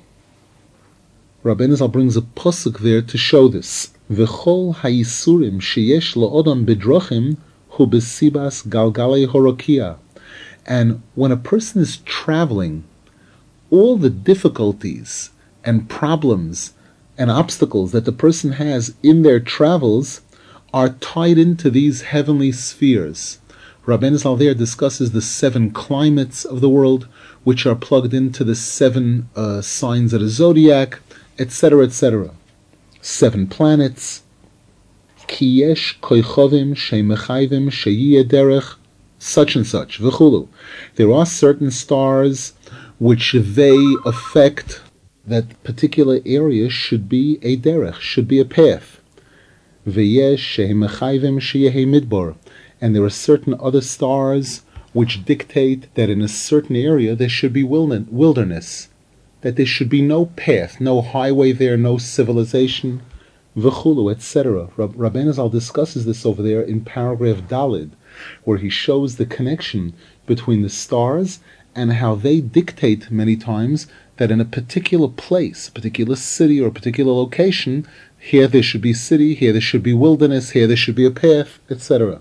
Rabbeinu Zal brings a pasuk there to show this. V'chol ha'yisurim sheyesh la'odam b'drachim hu b'sibas galgalei horokia. And when a person is traveling, all the difficulties and problems and obstacles that the person has in their travels are tied into these heavenly spheres. Rabbeinu Zal there discusses the 7 climates of the world, which are plugged into the 7 signs of the zodiac, etc., etc. 7 planets. Ki yesh koichovim sheimechayvim sheyiyeh derech such and such, v'chulu. There are certain stars which they affect that particular area should be a derech, should be a path. V'yesh shehemechayvim sheyehei midbar. And there are certain other stars which dictate that in a certain area there should be wilderness, that there should be no path, no highway there, no civilization, v'chulu, etc. Rabbeinu Zal discusses this over there in paragraph Dalid, where he shows the connection between the stars and how they dictate many times that in a particular place, a particular city or a particular location, here there should be city, here there should be wilderness, here there should be a path, etc.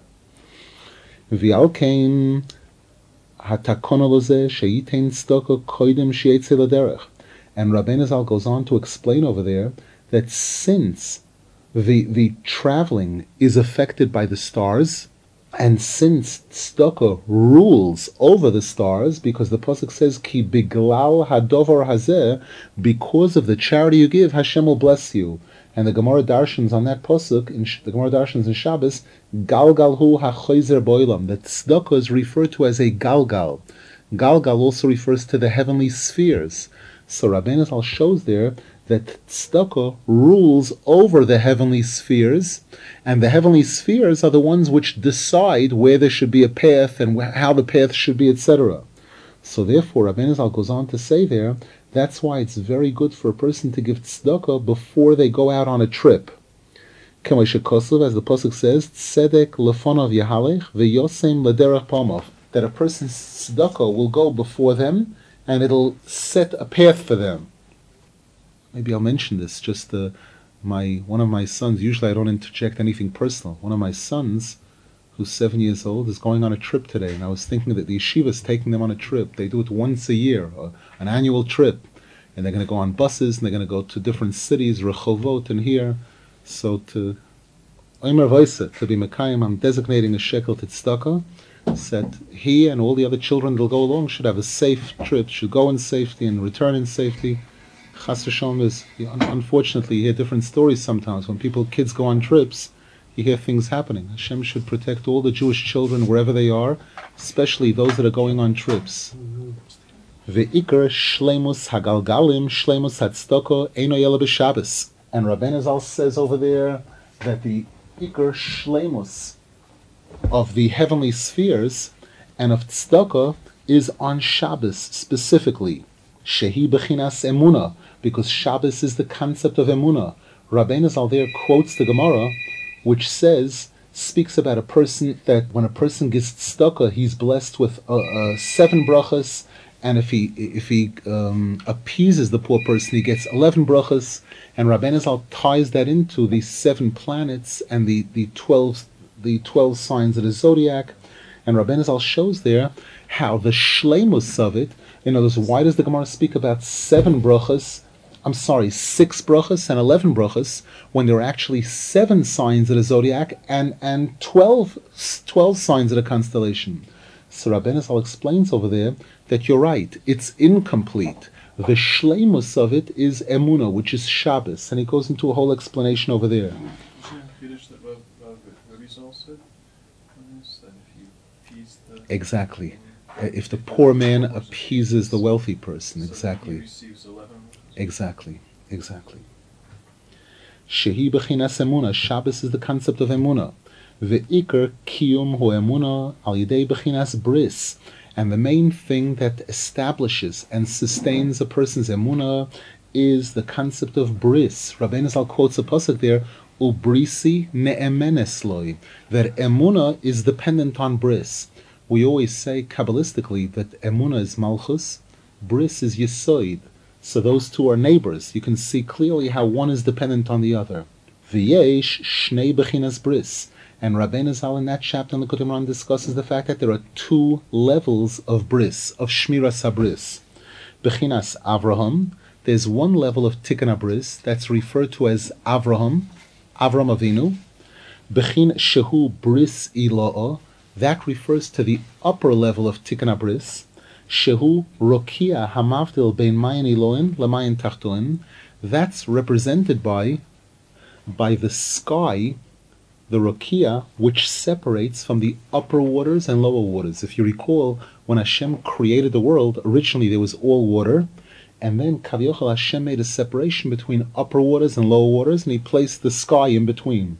V'alkein hatakona lozeh sheyitain tzedakah koidem sheyetzeh laderech. And Rabbeinu Zal goes on to explain over there that since the traveling is affected by the stars, and since tzedakah rules over the stars, because the pasuk says, Ki biglal hadovar hazeh, because of the charity you give, Hashem will bless you. And the Gemara Darshans on that pasuk, the Gemara Darshans in Shabbos, Galgalhu hachoizer boilam, that tzedakah is referred to as a galgal. Galgal also refers to the heavenly spheres. So Rabbeinu Zal shows there that tzedakah rules over the heavenly spheres, and the heavenly spheres are the ones which decide where there should be a path and how the path should be, etc. So therefore, Rabbeinu Zal goes on to say there, that's why it's very good for a person to give tzedakah before they go out on a trip. As the pasuk says, tzedek lefonav yahalech v'yosem lederech pamav, that a person's tzedakah will go before them and it'll set a path for them. Maybe I'll mention this. Just one of my sons. Usually I don't interject anything personal. One of my sons, who's 7 years old, is going on a trip today, and I was thinking that the yeshiva is taking them on a trip. They do it once a year, an annual trip, and they're going to go on buses, and they're going to go to different cities, Rehovot, and here. So to Omer Voisa, to be Mekayim, I'm designating a shekel to tzedakah. Said he and all the other children that'll go along should have a safe trip, should go in safety and return in safety. Chas v'shalom is, unfortunately, you hear different stories sometimes. When kids go on trips, you hear things happening. Hashem should protect all the Jewish children wherever they are, especially those that are going on trips. Ve'ikar shleimus hagalgalim shleimus hatzdaka eino yela b'Shabbos. And Rabbeinu Zal says over there that the ikar shleimus of the heavenly spheres and of tzedakah is on Shabbos specifically. Shehi bechinas emuna, because Shabbos is the concept of emuna. Rabbeinu Zal there quotes the Gemara, which speaks about a person that when a person gives tzedakah, he's blessed with 7 brachas, and if he appeases the poor person, he gets 11 brachas. And Rabbeinu Zal ties that into the 7 planets and the 12 signs of the zodiac. And Rabbeinu Zal shows there how the shleimus of it, in other words, why does the Gemara speak about 6 brachas and 11 brachas, when there are actually 7 signs of the zodiac and 12 signs of the constellation? So Rabbeinu Zal explains over there that you're right, it's incomplete. The shleimus of it is Emunah, which is Shabbos, and he goes into a whole explanation over there. Exactly. If the poor man appeases the wealthy person, exactly. He receives 11. Exactly. Shehi bechinas Emunah. Shabbos is the concept of Emunah. Ve'ikar kiyum hu Emunah al yidei bechinas bris. And the main thing that establishes and sustains a person's emunah is the concept of bris. Rabbeinu Zal quotes a pasuk there, ubrisi ne'emenes loi, that emunah is dependent on bris. We always say kabbalistically that emunah is malchus, bris is yesod. So those two are neighbors. You can see clearly how one is dependent on the other. V'yesh shnei bechinas bris. And Rabbeinu Zal in that chapter in the Likutei Moharan discusses the fact that there are 2 levels of bris, of shmiras habris. Bechinas Avraham, there's one level of tikkun habris that's referred to as Avram Avinu. Bechin shehu bris ila'ah, that refers to the upper level of tikkun habris. Shehu rokia hamavdil bein mayin iloin lemayin tachtoin, that's represented by the sky, the Rokia, which separates from the upper waters and lower waters. If you recall, when Hashem created the world, originally there was all water, and then Kaviochel Hashem made a separation between upper waters and lower waters, and he placed the sky in between.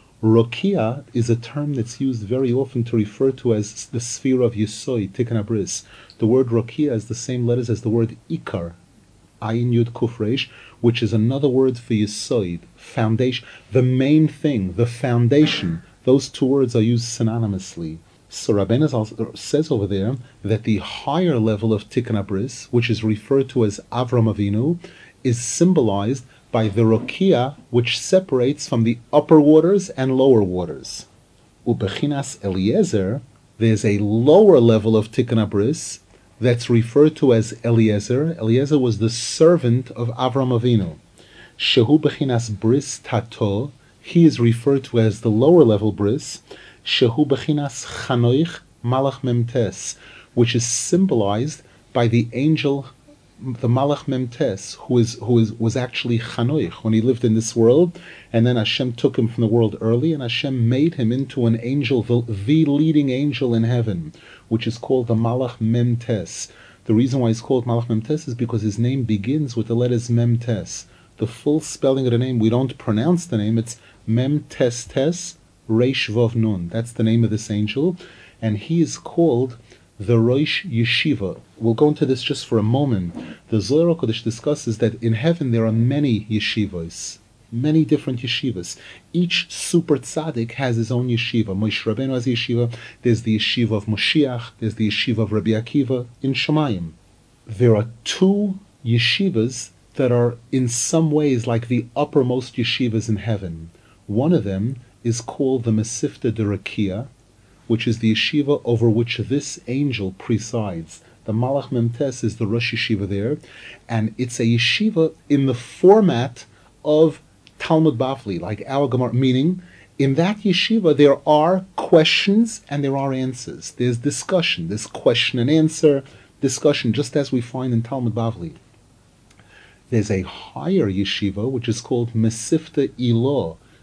Rokia is a term that's used very often to refer to as the sphere of Yesod, Tikkun Habris. The word Rokia is the same letters as the word Ikar, Ayin Yud Kuf Reish, which is another word for Yesod, foundation, the main thing, the foundation. Those 2 words are used synonymously. So Rabbeinu Zal says over there that the higher level of Tikkun Habris, which is referred to as Avram Avinu, is symbolized by the Rokia, which separates from the upper waters and lower waters. Ubechinas Eliezer, there's a lower level of Tikkun Habris that's referred to as Eliezer. Eliezer was the servant of Avram Avinu. Shehu bechinas bris tato, he is referred to as the lower level bris. Shehu bechinas chanoich malach memtes, which is symbolized by the angel, the malach memtes, who was actually chanoich when he lived in this world, and then Hashem took him from the world early, and Hashem made him into an angel, the leading angel in heaven, which is called the malach memtes. The reason why he's called malach memtes is because his name begins with the letters memtes. The full spelling of the name, we don't pronounce the name, it's Mem Tes Tes Reish Vav Nun. That's the name of this angel, and he is called the Rosh Yeshiva. We'll go into this just for a moment. The Zohar HaKadosh discusses that in heaven there are many yeshivas, many different yeshivas. Each super tzaddik has his own yeshiva. Moshe Rabbeinu has a yeshiva. There's the yeshiva of Moshiach. There's the yeshiva of Rabbi Akiva in Shemayim. There are 2 yeshivas that are in some ways like the uppermost yeshivas in heaven. One of them is called the Mesivta de Rakia, which is the yeshiva over which this angel presides. The Malach Memtes is the Rosh Yeshiva there, and it's a yeshiva in the format of Talmud Bavli, like our Gemara, meaning in that yeshiva there are questions and there are answers. There's discussion, there's question and answer, discussion, just as we find in Talmud Bavli. There's a higher yeshiva which is called Mesivta Ilah.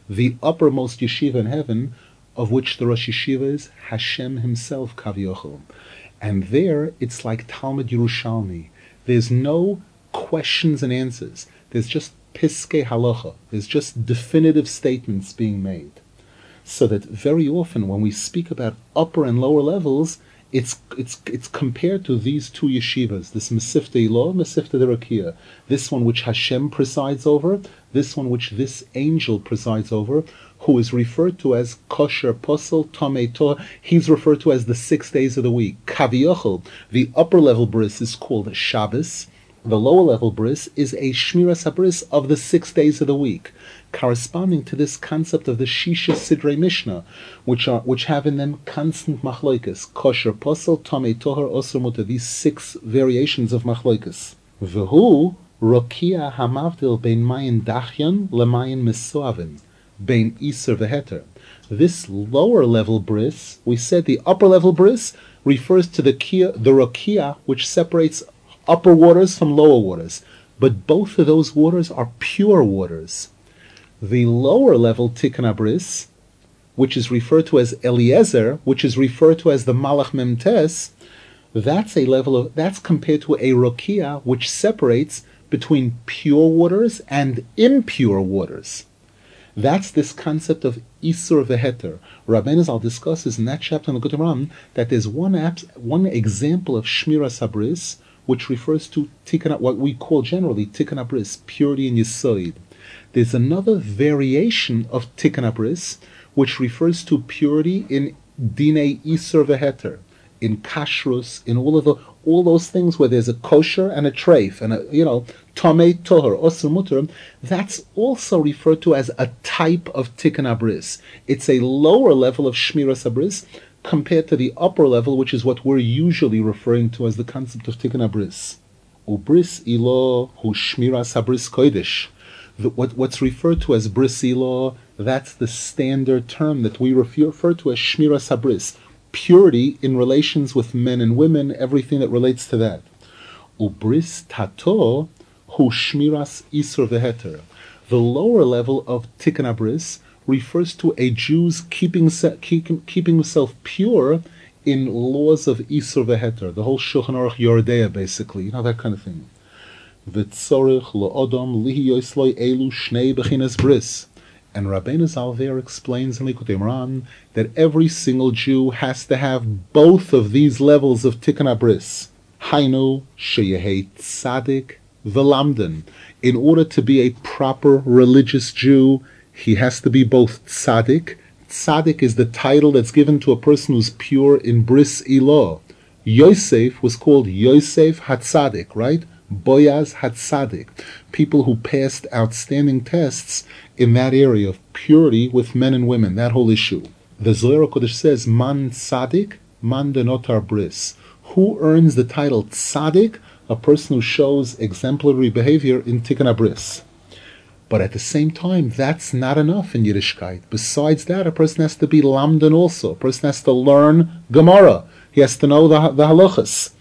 the uppermost yeshiva in heaven, of which the Rosh Yeshiva is Hashem himself, Kaviochel. And there, it's like Talmud Yerushalmi. There's no questions and answers. There's just piskei halacha. There's just definitive statements being made. So that very often when we speak about upper and lower levels, it's compared to these two yeshivas, this Mesifta Ilah, Mesifta Derakia, this one which Hashem presides over, this one which this angel presides over, who is referred to as kosher posel, tamei toh. He's referred to as the 6 days of the week. Kaviochel, the upper level bris is called Shabbos. The lower level bris is a Shmiras HaBris of the 6 days of the week, corresponding to this concept of the Shisha Sidrei Mishnah, which have in them constant machloikas, kosher posel, tamei tohar, osur mutar, these 6 variations of machloikas. V'hu rokia hamavdil bein mayin dachyan lemayin mesoavin, bein iser v'heter. This lower level bris, we said the upper level bris refers to the rokia, which separates upper waters from lower waters, but both of those waters are pure waters. The lower level Tikkun HaBris, which is referred to as Eliezer, which is referred to as the Malach Memtes, that's compared to a Rokia, which separates between pure waters and impure waters. That's this concept of Isur Veheter. Rabbeinu Zal discusses in that chapter in the Likutei Moharan that there's one example of Shmiras HaBris, which refers to Tikkun, what we call generally Tikkun HaBris, purity in Yesod. There's another variation of Tikkun HaBris, which refers to purity in Dinei Isur Veheter, in Kashrus, in all those things where there's a kosher and a treif, and Tomei Tohar, Osur Mutar. That's also referred to as a type of Tikkun HaBris. It's a lower level of Shmiras HaBris, compared to the upper level, which is what we're usually referring to as the concept of Tikkun HaBris. Ubris Ilah hu Shmiras HaBris Kodesh. What's referred to as Bris Ilah, that's the standard term that we refer to as Shmiras HaBris, purity in relations with men and women, everything that relates to that. Ubris Tato hu Shmiras Isur Veheter. The lower level of Tikkun HaBris refers to a Jew's keeping himself pure in laws of Isur Veheter, the whole Shulchan Aruch Yordea, basically, that kind of thing. V'tzorich lo'odom lihiyos lo elu shnei bechinas bris. And Rabbeinu Zal there explains in Likutei Moharan that every single Jew has to have both of these levels of Tikkun HaBris. Hainu sheyehei tzadik v'lamden. In order to be a proper religious Jew, he has to be both tzaddik. Tzaddik is the title that's given to a person who's pure in Bris Ilah. Yosef was called Yosef HaTzadik, right? Boyaz HaTzadik. People who passed outstanding tests in that area of purity with men and women, that whole issue. The Zohar HaKodesh says, Man Tzadik, Man Denotar Bris. Who earns the title Tzadik? A person who shows exemplary behavior in Tikkun HaBris. But at the same time, that's not enough in Yiddishkeit. Besides that, a person has to be lamdan also. A person has to learn Gemara. He has to know the halachas.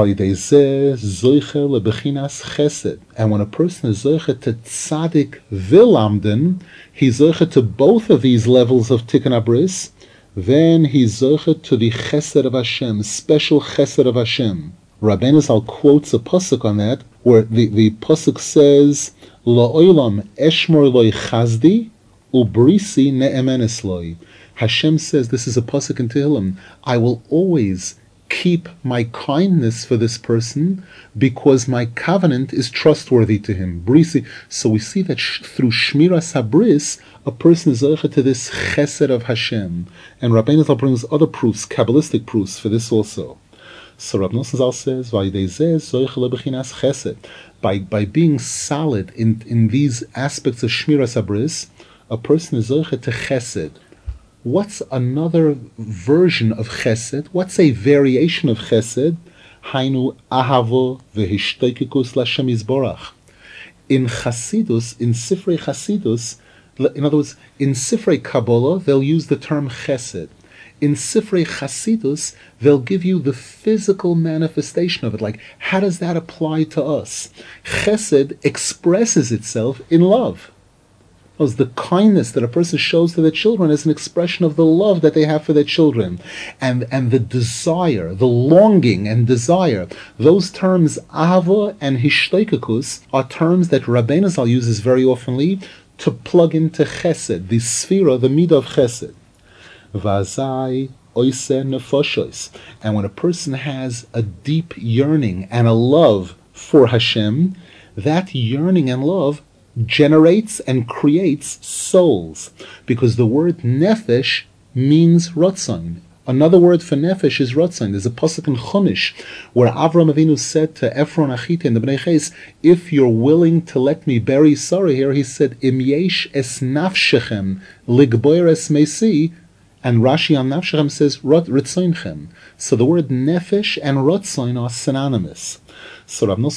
And when a person is zoche to tzaddik v'lamdan, he's zoche to both of these levels of Tikkun HaBris, then he's zoche to the chesed of Hashem, special chesed of Hashem. Rabbeinu Zal quotes a pasuk on that, where the pasuk says, La'olam eshmor loy chazdi, ubrisi ne'emenes loy. Hashem says, this is a pasuk in Tehillim, I will always keep my kindness for this person because my covenant is trustworthy to him. Brisi. So we see that through Shmiras HaBris, a person is zoche to this chesed of Hashem. And Rabbeinu Zal brings other proofs, Kabbalistic proofs for this also. So Rav Nosson Zal says, by being solid in these aspects of Shmiras HaBris, a person is zoche to chesed. What's another version of chesed? What's a variation of chesed? Hainu ahavo v'hishtokikus l'Hashem Yisborach. In Chasidus, in Sifrei Chasidus, in other words, in Sifrei Kabbalah, they'll use the term chesed. In Sifrei Chasidus, they'll give you the physical manifestation of it. Like, how does that apply to us? Chesed expresses itself in love. The kindness that a person shows to their children is an expression of the love that they have for their children, and the desire, the longing and desire. Those terms ahava and hishtoikakus are terms that Rabbeinu Zal uses very oftenly to plug into chesed, the sphera, the midah of chesed. Vazai oise nefoshois. And when a person has a deep yearning and a love for Hashem, that yearning and love generates and creates souls, because the word nefesh means rotzon. Another word for nefesh is rotzon. There's a pasuk in Chumash where Avram Avinu said to Ephron Achite and the Bnei Ches, if you're willing to let me bury Sarah here, he said, im yesh es nafshechem ligboir es mesi, and Rashi on nafshechem says rotzonechem. So the word nefesh and rotzon are synonymous. So Rabbeinu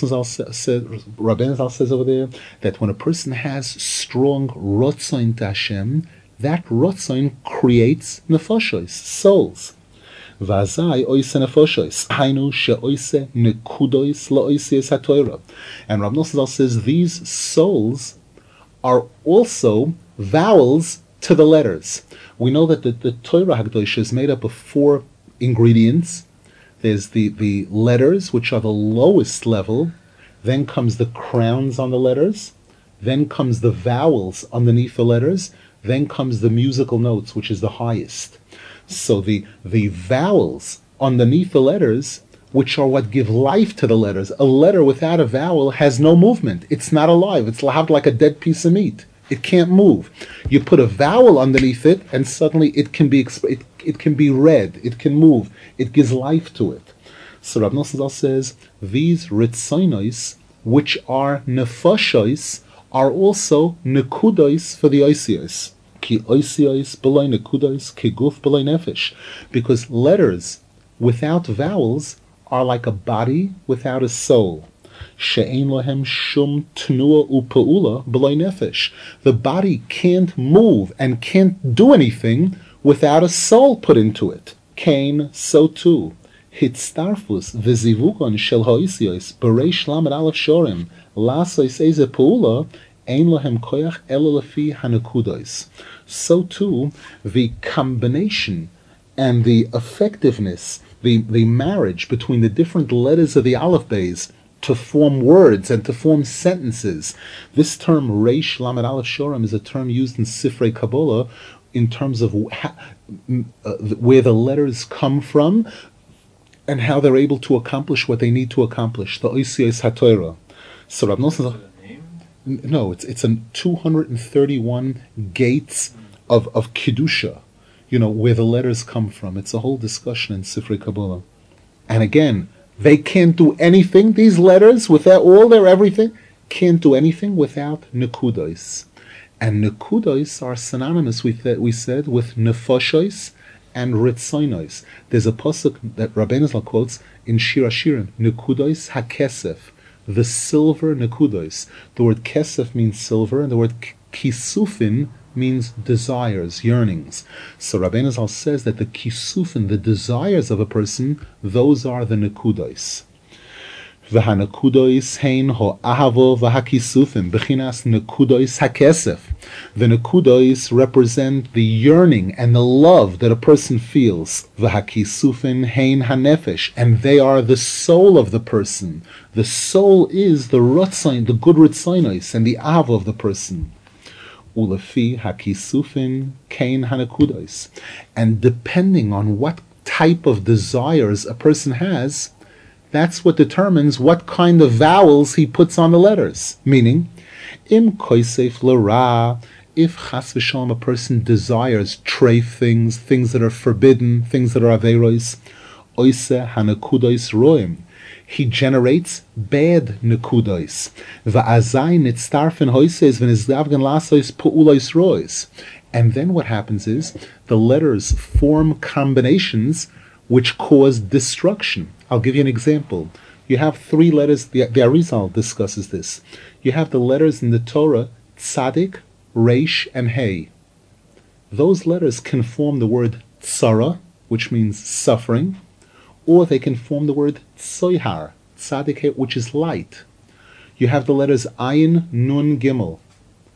Zal says over there that when a person has strong rotzain to Hashem, that rotzain creates nefoshois, souls. Vazai oise nefoshois, hainu sheoise nekudois laoisies haTorah. And Rabbeinu Zal says these souls are also vowels to the letters. We know that the Torah HaKadosh is made up of 4 ingredients. There's the letters, which are the lowest level. Then comes the crowns on the letters. Then comes the vowels underneath the letters. Then comes the musical notes, which is the highest. So the vowels underneath the letters, which are what give life to the letters. A letter without a vowel has no movement. It's not alive. It's like a dead piece of meat. It can't move. You put a vowel underneath it, and suddenly it can be read. It can move. It gives life to it. So Rav Nosson Zal says these ritzonos, which are nefashos, are also nekudos for the oisios. Ki oisios b'loi nekudos, ki guf b'loi nefesh. Because letters without vowels are like a body without a soul. She'ein lohem shum tnua u'pe'ula b'loi nefesh. The body can't move and can't do anything without a soul put into it. Kain, so too. Hitstarfus v'zivugon shel ha'isios b'reish lamed aleph shorim lasois eze pe'ula ein lohem koyach ela lefi hanekudos. So too, the combination and the effectiveness, the marriage between the different letters of the Aleph Beis to form words and to form sentences. This term Reish Lamed Aleph Shorim is a term used in Sifrei Kabbalah in terms of where the letters come from and how they're able to accomplish what they need to accomplish. The Oisios HaTorah. So Rav Nosson, no, it's a 231 gates of Kedusha, where the letters come from. It's a whole discussion in Sifrei Kabbalah. And again, they can't do anything, these letters, without all their everything, can't do anything without nekudos. And nekudos are synonymous, we said, with nefoshois and ritzonos. There's a pasuk that Rabbeinu Zal quotes in Shir Hashirim, nekudos hakesef, the silver nekudos. The word kesef means silver, and the word kisufin means desires, yearnings. So Rabbeinu Zal says that the kisufin, the desires of a person, those are the nekudos. V'hanekudos hein ho'ahavo v'hakisufim b'chinas nekudos hakesef. The nekudos represent the yearning and the love that a person feels. V'hakisufin hein hanefesh, and they are the soul of the person. The soul is the rotzain, the good ritzonos, and the ahava of the person. Ulefi hakisufin kain hanekudos. And depending on what type of desires a person has, that's what determines what kind of vowels he puts on the letters. Meaning, im koisef l'ra, if chas v'shalom a person desires treif things that are forbidden, things that are averos, oise hanekudos roim, he generates bad nekudos. Va'azai nitztarfen hoises v'nizgavgan lasois pu'ulois rois. And then what happens is, the letters form combinations which cause destruction. I'll give you an example. You have 3 letters, the Arizal discusses this. You have the letters in the Torah, Tzadik, Reish, and Hey. Those letters can form the word Tzara, which means suffering, or they can form the word Tzoyhar, Tzadik, which is light. You have the letters Ayin, Nun, Gimel.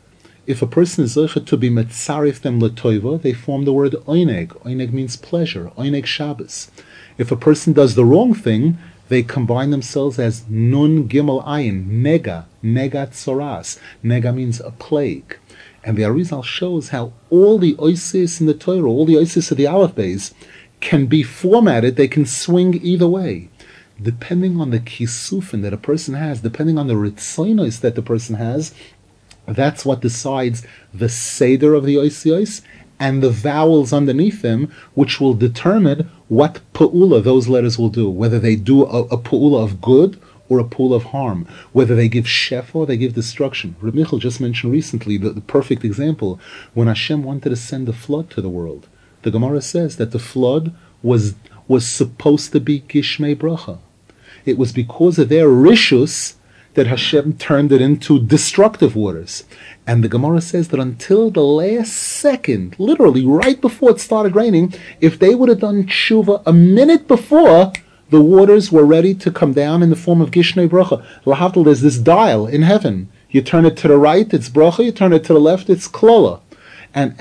If a person is zoche to be metzarif them letoiva, they form the word oineg. Oineg means pleasure. Oineg Shabbos. If a person does the wrong thing, they combine themselves as nun gimel ayin, nega tzoras. Nega means a plague. And the Arizal shows how all the oisis in the Torah, all the oisis of the Aleph Beis, can be formatted, they can swing either way. Depending on the kisufin that a person has, depending on the ritzonos that the person has, that's what decides the seder of the ois and the vowels underneath them, which will determine what pa'ula those letters will do, whether they do a pa'ula of good or a pa'ula of harm, whether they give shefa or they give destruction. Reb Michal just mentioned recently the perfect example, when Hashem wanted to send a flood to the world. The Gemara says that the flood was supposed to be Gishmei Bracha. It was because of their rishus that Hashem turned it into destructive waters. And the Gemara says that until the last second, literally right before it started raining, if they would have done tshuva a minute before, the waters were ready to come down in the form of Gishnei Bracha. L'havdil, there's this dial in heaven. You turn it to the right, it's Bracha. You turn it to the left, it's Klola. And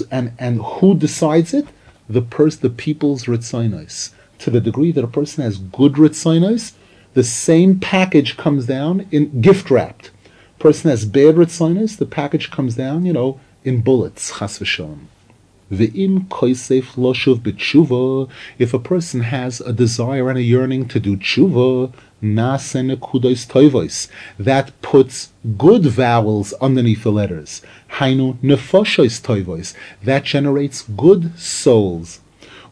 who decides it? The people's Ritzonos. To the degree that a person has good Ritzonos, the same package comes down in gift wrapped. Person has bad Ritzonos, the package comes down, in bullets. Chas v'shalom. Ve'im koisef lo shuv b'tshuva. If a person has a desire and a yearning to do tshuva, nasen nekudos toivos, that puts good vowels underneath the letters. Hainu nefoshois toivos, that generates good souls.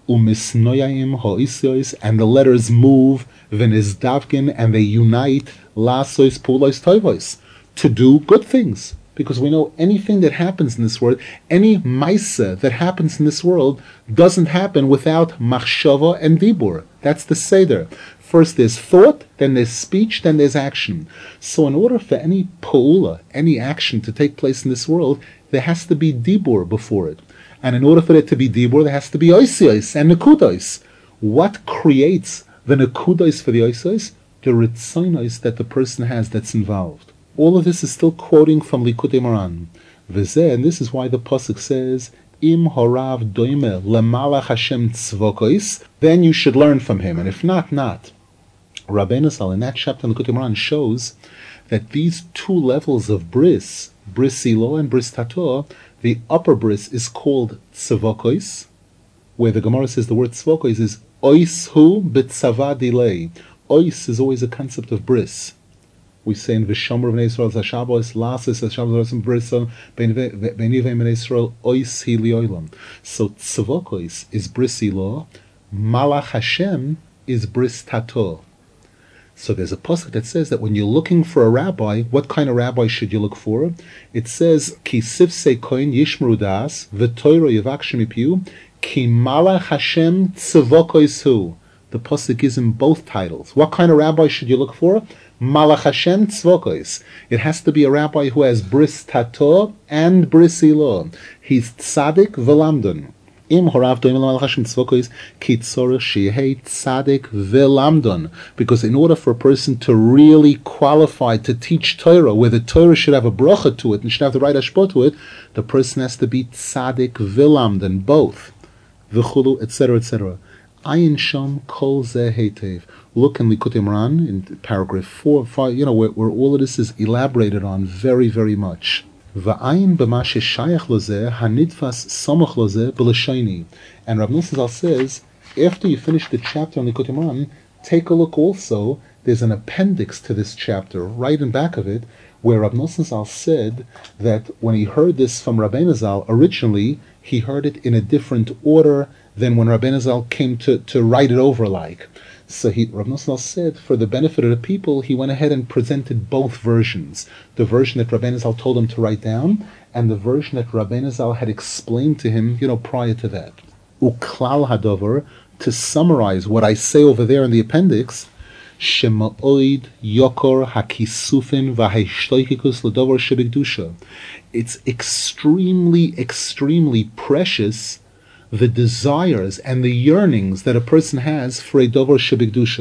Umisnoyaim ho'isyos, and the letters move, v'nizdavkin, and they unite, lasois pulos toivos, to do good things. Because we know anything that happens in this world, any maisa that happens in this world, doesn't happen without machshava and dibur. That's the seder. First there's thought, then there's speech, then there's action. So in order for any pa'ula, any action to take place in this world, there has to be dibur before it. And in order for it to be dibur, there has to be oisios and nekudos. What creates the nekudos for the oisios? The ritzonos that the person has that's involved. All of this is still quoting from Likutei Moran. V'zeh, and this is why the pasuk says, Im horav doime lemalach Hashem tzvokos, then you should learn from him, and if not, not. Rabbeinu Zal in that chapter in Likutei Moran shows that these two levels of bris silo and bris tato, the upper bris is called tzvokos, where the Gemara says the word tzvokos is ois hu b'tzava delay. Ois is always a concept of bris. We say in Vishomer of Israel, Zashabos, Lasis, Zashabos, Brisson, Benive in Israel, Ois Hilioilam. So Tzavokos is Brisilo, Malach Hashem is Bris Tato. So there's a pasuk that says that when you're looking for a rabbi, what kind of rabbi should you look for? It says, Ki sifsei koin yishmru das, v'toiro yivak shemipiu, ki Malach Hashem Tzavokos hu. The pasuk gives him both titles. What kind of rabbi should you look for? Malach Hashem Tzvokos. It has to be a rabbi who has bris tato and bris ilo. He's tzaddik v'lamdon. Im horav doim Malach Hashem Tzvokos ki tzorech shehei tzaddik v'lamdon. Because in order for a person to really qualify to teach Torah, where the Torah should have a bracha to it and should have the right hashpah to it, the person has to be tzaddik v'lamdon, both. V'chulu, etc., etc. Ayin sham kol zeh heitev. Look in Likutei Moran in paragraph 4, 5, where all of this is elaborated on very, very much. Va'ayin b'ma sheshayach lozeh hanidfas samach lozeh b'lashaini. And Rav Nosson Zal says, after you finish the chapter on Likutei Moran, take a look also. There's an appendix to this chapter, right in back of it, where Rav Nosson Zal said that when he heard this from Rabbeinu Zal, originally he heard it in a different order than when Rabbeinu Zal came to write it over like. So Rav Nosson Zal said, for the benefit of the people, he went ahead and presented both versions. The version that Rabbeinu Zal told him to write down, and the version that Rabbeinu Zal had explained to him, prior to that. Uklal hadover, to summarize what I say over there in the appendix, Shema'oid yokor hakisufin v'haishtoikikus l'dover shebigdusha. It's extremely, extremely precious, the desires and the yearnings that a person has for a dover shebigdusha.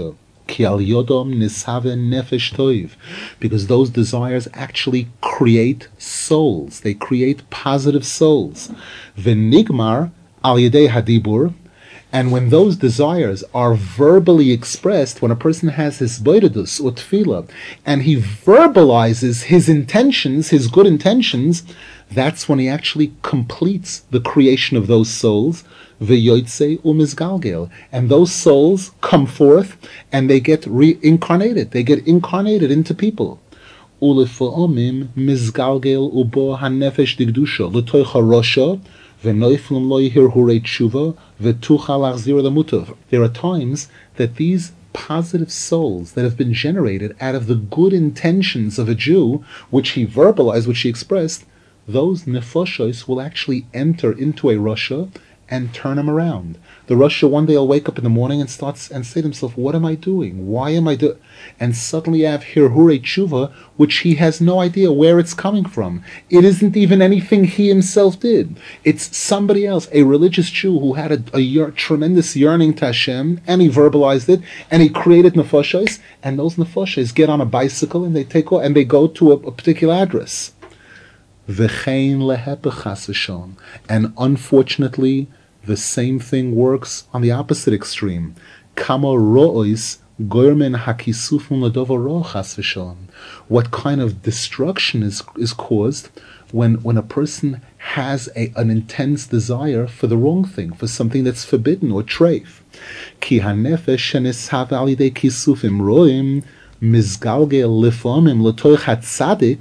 Ki al yodom nisave nefesh toiv, because those desires actually create souls. They create positive souls. V'nigmar al yedei hadibur, and when those desires are verbally expressed, when a person has his boidadus or tefillah, and he verbalizes his intentions, his good intentions, that's when he actually completes the creation of those souls, v'yoytze u'mizgalgel, and those souls come forth and they get reincarnated. They get incarnated into people. Ulefa'omim mizgalgel ubo hanefesh digdusha l'toich harosha v'noiflum lo yihirhurei tshuva v'tuchal achzir lamutav. There are times that these positive souls that have been generated out of the good intentions of a Jew, which he verbalized, which he expressed, those nefoshos will actually enter into a Rasha and turn him around. The Rasha one day will wake up in the morning and starts and say to himself, what am I doing? Why am I doing? And suddenly you have Hirhure Tshuva, which he has no idea where it's coming from. It isn't even anything he himself did. It's somebody else, a religious Jew who had a tremendous yearning to Hashem, and he verbalized it, and he created nefoshos, and those nefoshos get on a bicycle and they take off and they go to a particular address. V'chein lehepech chas v'shalom. And unfortunately, the same thing works on the opposite extreme. Kama ro'os goyrmen hakisufun l'dover ro chas v'shalom. What kind of destruction is caused when a person has an intense desire for the wrong thing, for something that's forbidden or treif. Ki hanefesh shenishav al yidei kisufim roim mizgalgel lefamim l'toich hatzadik.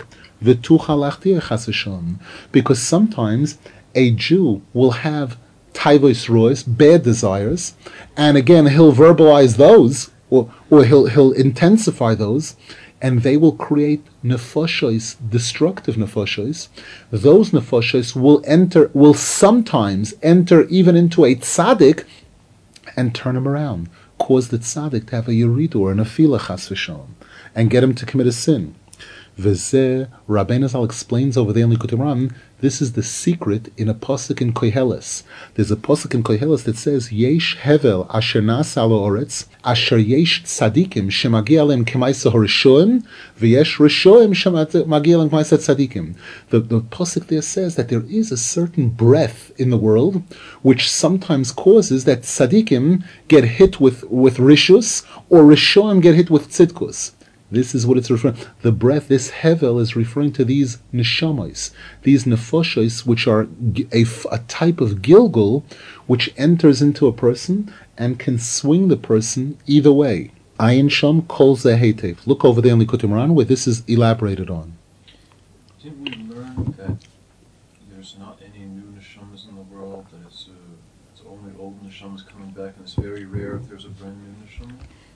Because sometimes a Jew will have taivos rois, bad desires, and again he'll verbalize those, or he'll intensify those, and they will create nefoshos, destructive nefoshos. Those nefoshos will sometimes enter even into a tzaddik and turn him around, cause the tzaddik to have a yeridu or an afila chas v'shalom, and get him to commit a sin. V'zeh, Rabbeinu Zal explains over there in Likutei Moharan, this is the secret in a pasuk in Koheles. There's a pasuk in Koheles that says, Yesh hevel asher nasa al haaretz, asher yesh tzadikim shemagia lehem k'maisa harishoim, v'yesh rishoim shemagia lehem k'maisa tzadikim. The pasuk there says that there is a certain breath in the world which sometimes causes that tzadikim get hit with rishus, or rishoim get hit with tzidkus. This is what it's referring to. The breath, this hevel, is referring to these neshamas, these nefoshos, which are a type of gilgul, which enters into a person and can swing the person either way. Ayin Sham kol zeh heitev. Look over there in Likutei Moharan where this is elaborated on. Didn't we learn that there's not any new neshamas in the world, that it's only old neshamas coming back, and it's very rare if there's a brand new neshama?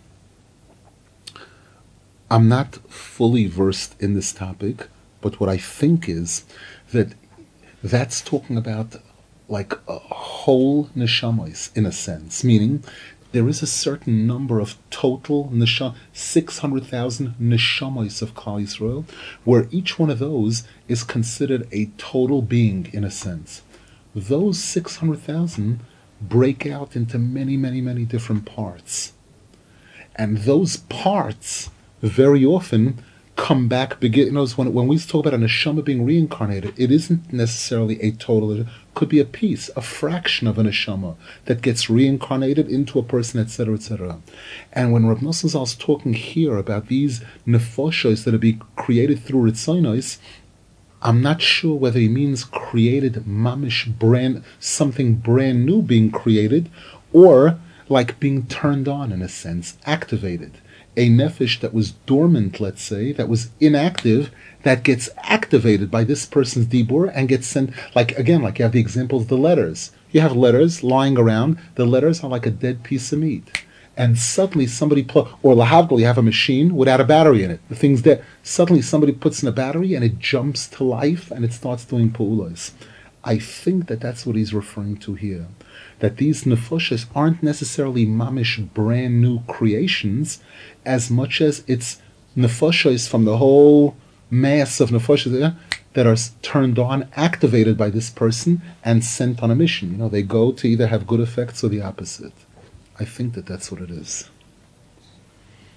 I'm not fully versed in this topic, but what I think is that that's talking about like a whole neshamas in a sense, meaning there is a certain number of total 600,000 neshamas of Klal Yisrael, where each one of those is considered a total being in a sense. Those 600,000 break out into many, many, many different parts. And those parts very often come back. When we talk about a neshama being reincarnated, it isn't necessarily a total. It could be a piece, a fraction of a neshama that gets reincarnated into a person, etc., etc. And when Rav Nosson Zal is talking here about these nefoshos that are being created through ritzonos, I'm not sure whether he means created mamish something brand new being created, or like being turned on in a sense, activated. A nefesh that was dormant, let's say, that was inactive, that gets activated by this person's dibur and gets sent, like you have the example of the letters. You have letters lying around, the letters are like a dead piece of meat. And suddenly somebody, or lahavdil, you have a machine without a battery in it. The thing's dead. Suddenly somebody puts in a battery and it jumps to life and it starts doing pu'ulos. I think that that's what he's referring to here. That these nefoshos aren't necessarily mamish brand new creations, as much as it's nefoshos from the whole mass of nefoshos that are turned on, activated by this person, and sent on a mission. They go to either have good effects or the opposite. I think that that's what it is.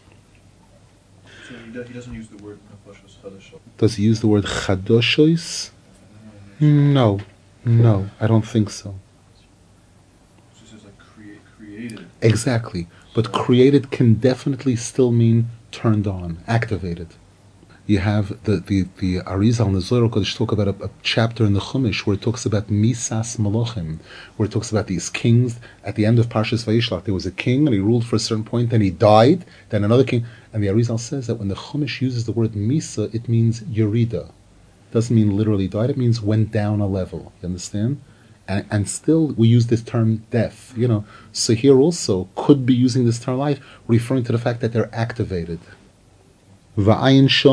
he doesn't use the word nefashos chadashos. Does he use the word chadoshois? No, I don't think so. So it says like created. Exactly, but created can definitely still mean turned on, activated. You have the Arizal and the Zohar Kodesh talk about a chapter in the Chumash where it talks about Misas Malachim, where it talks about these kings. At the end of Parshas Vayishlach, there was a king and he ruled for a certain point, then he died, then another king. And the Arizal says that when the Chumash uses the word Misa, it means Yerida. It doesn't mean literally died, it means went down a level. You understand? And still we use this term death. So here also could be using this term life, referring to the fact that they're activated. And take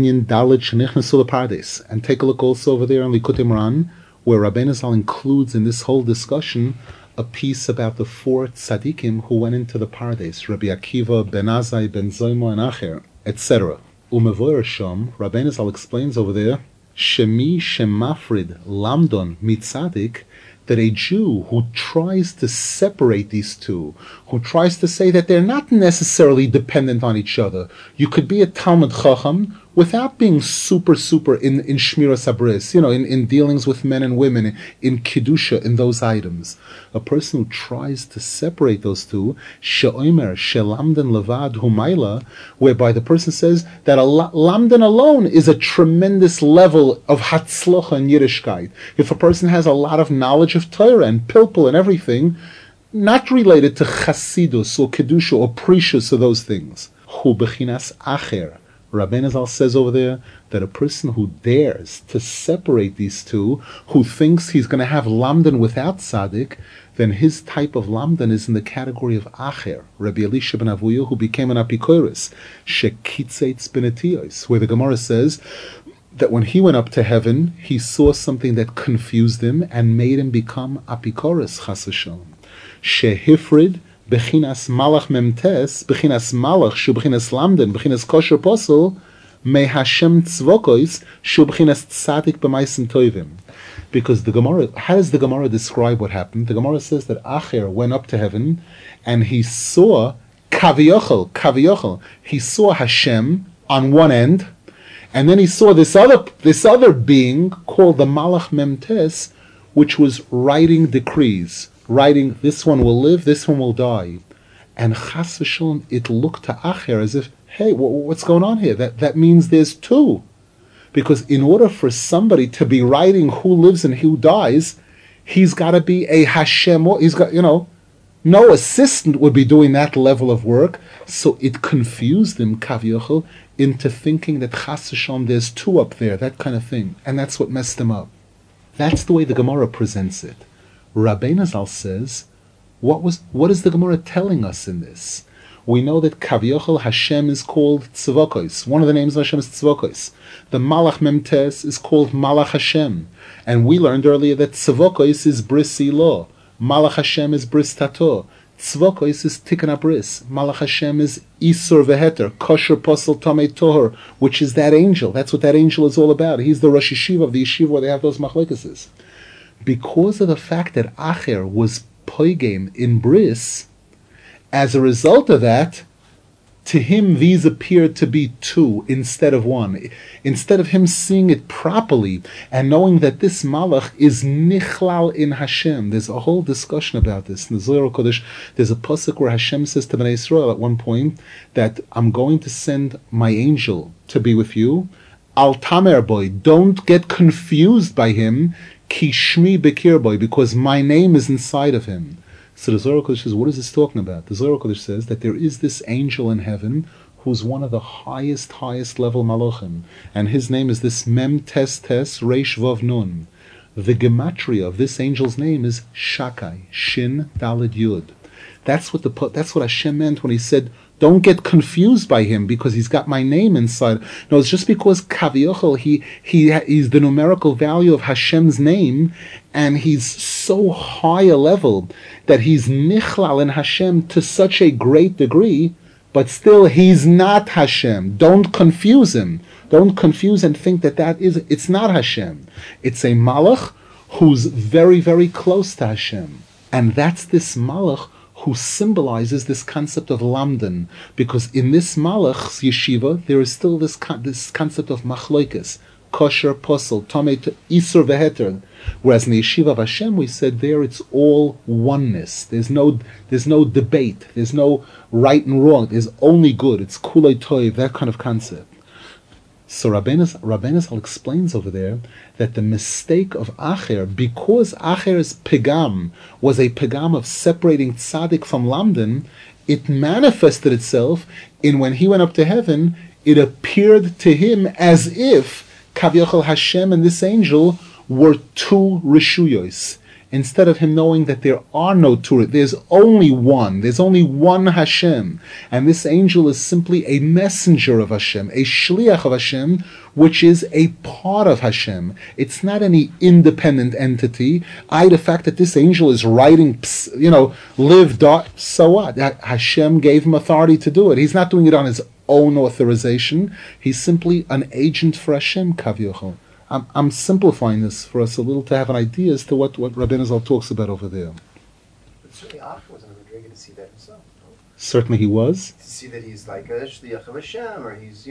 a look also over there in Likutei Moharan, where Rabbeinu Zal includes in this whole discussion a piece about the 4 tzaddikim who went into the paradise, Rabbi Akiva, Ben Azai, Ben Zoyma, and Acher, etc. Umevoyer Shom, Rabbeinu Zal explains over there, Shemi Shemafrid Lamdon Mitzadik, that a Jew who tries to separate these two, who tries to say that they're not necessarily dependent on each other. You could be a Talmud Chacham without being super in Shmiras Habris, in dealings with men and women, in Kedusha, in those items. A person who tries to separate those two, She'omer, She'lamden Levad Humayla, whereby the person says that a Lamden alone is a tremendous level of Hatzlocha and Yiddishkeit. If a person has a lot of knowledge of Torah and Pilpul and everything, not related to Chasidus or Kedusha or Precious or those things. Hu bechinas acher. Rabbeinu Zal says over there that a person who dares to separate these two, who thinks he's going to have Lamdan without Tzaddik, then his type of Lamdan is in the category of Acher. Rabbi Elisha ben Avuya, who became an Apikoros, Shekitzeitz benetiyos, where the Gemara says that when he went up to heaven, he saw something that confused him and made him become Apikoros, Chas v'shalom. Shehifrid bechinas malach memtes, bechinas malach shu bechinas lamden, bechinas kosher posel, me Hashem tzvokois shu bechinas tzadik b'maisen toivim. Because the Gemara, how does the Gemara describe what happened? The Gemara says that Acher went up to heaven and he saw Kaviyochel, he saw Hashem on one end, and then he saw this other being called the Malach Memtes, which was writing decrees, writing this one will live, this one will die. And Chas v'shalom, it looked to Acher as if, hey, what's going on here? That means there's two. Because in order for somebody to be writing who lives and who dies, he's got to be a Hashem. He's got, no assistant would be doing that level of work. So it confused him, Kavyochel, into thinking that Chas v'shalom, there's two up there, that kind of thing. And that's what messed him up. That's the way the Gemara presents it. Rabbeinu Zal says, what is the Gemara telling us in this? We know that Kavyochel Hashem is called Tzvokos. One of the names of Hashem is Tzvokos. The Malach Memtes is called Malach Hashem. And we learned earlier that Tzvokos is Bris Ilo. Malach Hashem is Bris Tato. Tzvokos is Tikkun Bris. Malach Hashem is Isur Veheter, Kosher Posel Tomei Tohor, which is that angel. That's what that angel is all about. He's the Rosh Yeshiva of the yeshiva where they have those machlekases. Because of the fact that Acher was poigem in Bris, as a result of that, to him these appeared to be two instead of one. Instead of him seeing it properly and knowing that this Malach is Nichlal in Hashem. There's a whole discussion about this. In the Zohar Kodesh, there's a pasuk where Hashem says to Bnei Yisrael at one point that I'm going to send my angel to be with you. Al Tamer boy, don't get confused by him. Ki Shmi Bekir boy, because my name is inside of him. So the Zohar Kodesh says, what is this talking about? The Zohar Kodesh says that there is this angel in heaven who's one of the highest level malachim, and his name is this Mem Tes Tes Reish Vav Nun. The gematria of this angel's name is Shakai, Shin Daled Yud. That's what Hashem meant when he said, don't get confused by him because he's got my name inside. No, it's just because Kaviochel, he's the numerical value of Hashem's name, and he's so high a level that he's nichlal in Hashem to such a great degree, but still he's not Hashem. Don't confuse him. Don't confuse and think it's not Hashem. It's a malach who's very, very close to Hashem. And that's this malach who symbolizes this concept of lamdan, because in this malach's yeshiva there is still this concept of machloikis, kosher, posel, tomei, isur, veheter. Whereas in the yeshiva of Hashem, we said there it's all oneness. There's no debate. There's no right and wrong. There's only good. It's kulei toiv, that kind of concept. So Rabbeinu Zal explains over there that the mistake of Acher, because Acher's pegam was a pegam of separating tzaddik from lamdan, it manifested itself in when he went up to heaven, it appeared to him as if Kavyochel Hashem and this angel were two reshuyos. Instead of him knowing that there are no two, there's only one Hashem, and this angel is simply a messenger of Hashem, a shliach of Hashem, which is a part of Hashem. It's not any independent entity. The fact that this angel is writing, live, die, so what? Hashem gave him authority to do it. He's not doing it on his own authorization. He's simply an agent for Hashem, Kavyochel. I'm simplifying this for us a little to have an idea as to what Rabbeinu Zal talks about over there. But certainly Acher was in a madriga to see that himself. No? Certainly he was. To see that he's like a shliach of Hashem, or he's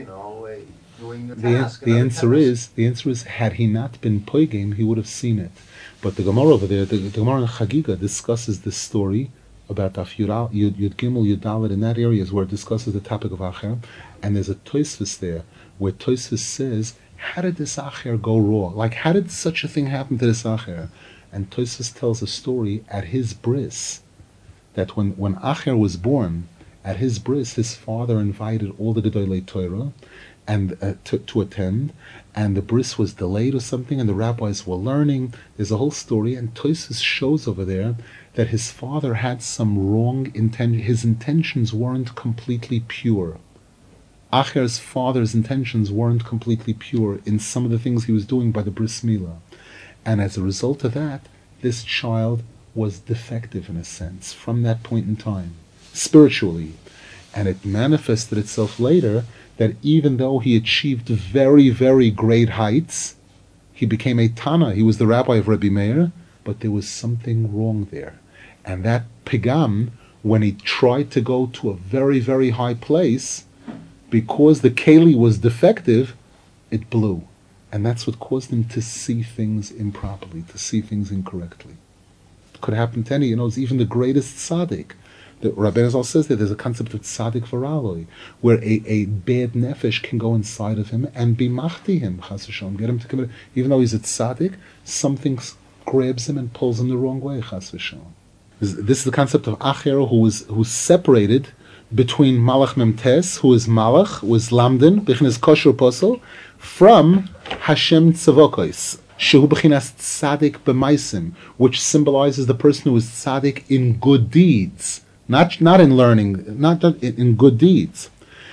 doing the task. The answer is, had he not been poigim, he would have seen it. But the Gemara over there, the Gemara in Chagiga discusses this story about Yud Gimel, Yud Dalet. In that area is where it discusses the topic of Acher, and there's a Tosfos there where Tosfos says, how did this Acher go wrong? Like, how did such a thing happen to this Acher? And Tosfos tells a story at his bris, that when Acher was born, at his bris, his father invited all the Gedolei Torah and to attend, and the bris was delayed or something, and the rabbis were learning. There's a whole story, and Tosfos shows over there that his father had some wrong intention. His intentions weren't completely pure. Acher's father's intentions weren't completely pure in some of the things he was doing by the bris milah. And as a result of that, this child was defective in a sense from that point in time, spiritually. And it manifested itself later that even though he achieved very, very great heights, he became a Tana, he was the rabbi of Rebbe Meir, but there was something wrong there. And that pigam, when he tried to go to a very, very high place, because the keli was defective, it blew. And that's what caused him to see things improperly, to see things incorrectly. It could happen to any, even the greatest tzaddik. The Rabbeinu Zal says that there's a concept of tzaddik v'raloi, where a bad nefesh can go inside of him and be machti him, chas v'shalom, get him to commit. Even though he's a tzaddik, something grabs him and pulls him the wrong way, chas v'shalom. This is the concept of Acher, who's separated between Malach Memtes, who is Malach, who is Lamdan, Bechinas Kosher Posel, from Hashem Tzavokos, Shehu Bechinas Tzadik B'maisim, which symbolizes the person who is Tzadik in good deeds, not in learning, not in good deeds.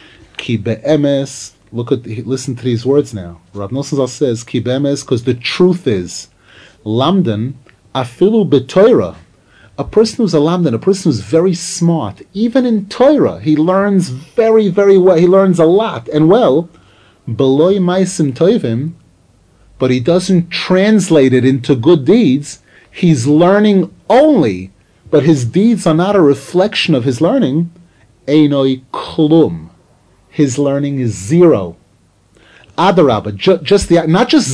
Ki be'emes, listen to these words now. Rav Nosson Zal says, Ki be'emes, because the truth is, Lamdan, afilu b'Torah, a person who's a lamdan, a person who's very smart, even in Torah, he learns very, very well. He learns a lot and well. Beloi maisim tovim, but he doesn't translate it into good deeds. He's learning only, but his deeds are not a reflection of his learning. Einoi klum, his learning is zero. Adarabba, not just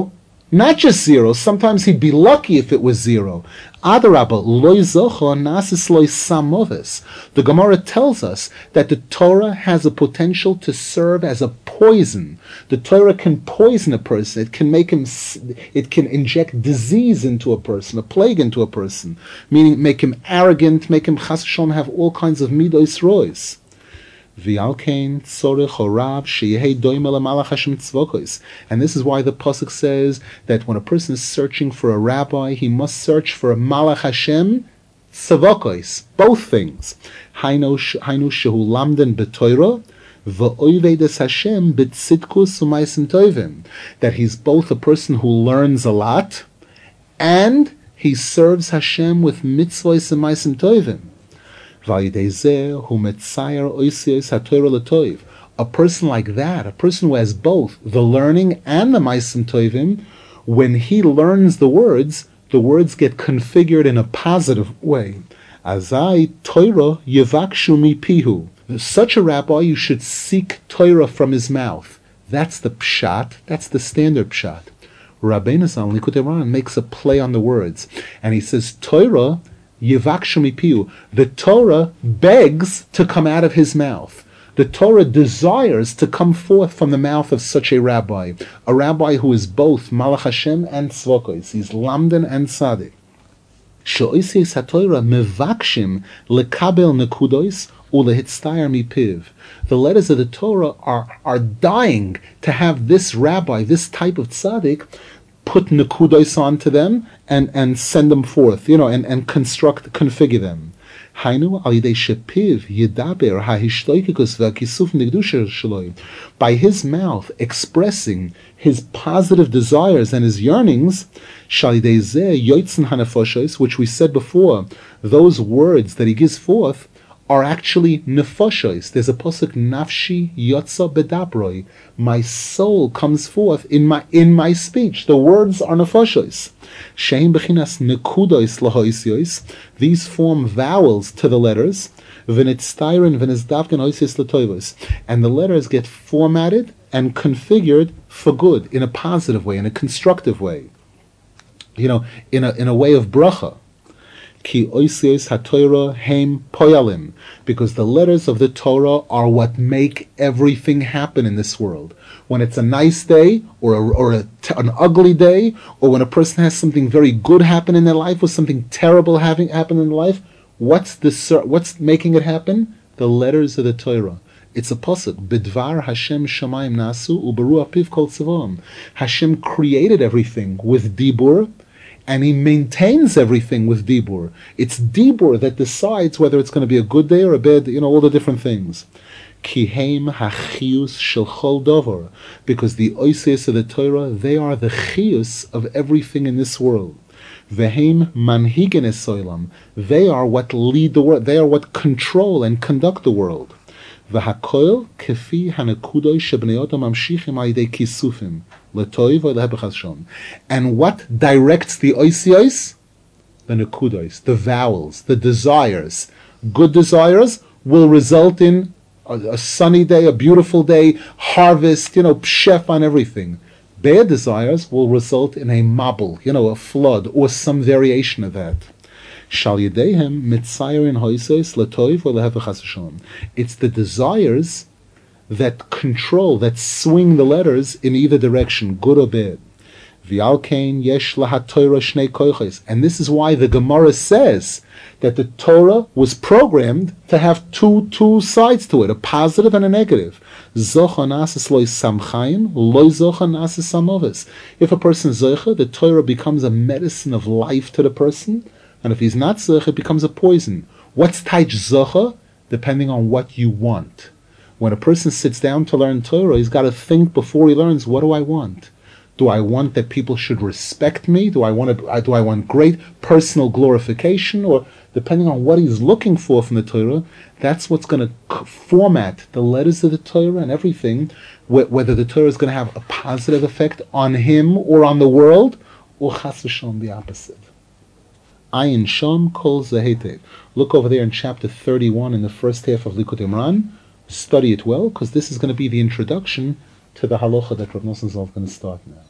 zero. Sometimes he'd be lucky if it was zero. Adarabba, loy zocho nasis loy samovis. The Gemara tells us that the Torah has a potential to serve as a poison. The Torah can poison a person. It can it can inject disease into a person, a plague into a person, meaning make him arrogant, make him chas v'shalom have all kinds of midos rois. And this is why the pasuk says that when a person is searching for a rabbi, he must search for a malach Hashem tzavokos, both things. Hainu shehu lamden b'Torah v'oivedes Hashem b'tzidkus u'maisim tovim, that he's both a person who learns a lot and he serves Hashem with mitzvos and maisim tovim. A person like that, a person who has both the learning and the maisim tovim, when he learns the words get configured in a positive way. Azai Torah Yevakshu Mipihu. Such a rabbi, you should seek Torah from his mouth. That's the pshat, that's the standard pshat. Rabbeinu Zal Likutei Moharan makes a play on the words, and he says, Torah Yevakshu Mipihu. The Torah begs to come out of his mouth. The Torah desires to come forth from the mouth of such a rabbi who is both Malach Hashem and Tzvokos. He's Lamdan and Tzaddik. She'oisei HaTorah mevakshim lekabel nekudos ulehitstayer mipiv. The letters of the Torah are dying to have this rabbi, this type of tzaddik, put nekudos onto them and send them forth, and configure them. Hainu al yidei shepiv yedaber hahishtoikikus v'akisuf negdusha shaloi. By his mouth expressing his positive desires and his yearnings, shal yidei zeh yoitzen hanefoshes, which we said before, those words that he gives forth are actually nefoshes. There's a pasuk, nafshi yotza bedabroi. My soul comes forth in my speech. The words are nefoshes. Shein bechinas nekudos lahoisyos. These form vowels to the letters. V'nitztayrin v'nizdavken hoisyos latoivos. And the letters get formatted and configured for good, in a positive way, in a constructive way. In a way of bracha. Ki oisios haTorah heim poyalim, because the letters of the Torah are what make everything happen in this world. When it's a nice day, or an ugly day, or when a person has something very good happen in their life, or something terrible happen in their life, what's making it happen? The letters of the Torah. It's a pasuk. Bidvar Hashem shamayim nasu uberu apiv kol tzevom. Hashem created everything with dibur, and he maintains everything with dibur. It's dibur that decides whether it's going to be a good day or a bad, all the different things. Kiheim hachiyus shel chol dover, because the oisios of the Torah, they are the chiyus of everything in this world. Veheim manhigen esoilam, they are what lead the world. They are what control and conduct the world. V'hakoil kefi hanekudoy shebnei adam mamshichim aidei kisufim. And what directs the oisios? The nekudos, the vowels, the desires. Good desires will result in a sunny day, a beautiful day, harvest, pshef on everything. Bad desires will result in a mabul, a flood, or some variation of that. Shal yedehem mitzayerin hoisos latoiv or lehevachas Hashem. It's the desires that control, that swing the letters in either direction, good or bad. V'alkein yesh lahat Torah shnei koiches. And this is why the Gemara says that the Torah was programmed to have two sides to it, a positive and a negative. Zocha nasis loy samchaim, loy zocha nasis samovis. If a person is zocha, the Torah becomes a medicine of life to the person, and if he's not zocha, it becomes a poison. What's taich zocha? Depending on what you want. When a person sits down to learn Torah, he's got to think before he learns, what do I want? Do I want that people should respect me? Do I want great personal glorification? Or depending on what he's looking for from the Torah, that's what's going to format the letters of the Torah and everything, whether the Torah is going to have a positive effect on him or on the world, or chas v'shalom the opposite. Ayin Shom Kol Zehete. Look over there in chapter 31 in the first half of Likutei Moharan. Study it well, because this is going to be the introduction to the halacha that Rav Nosson Zal is going to start now.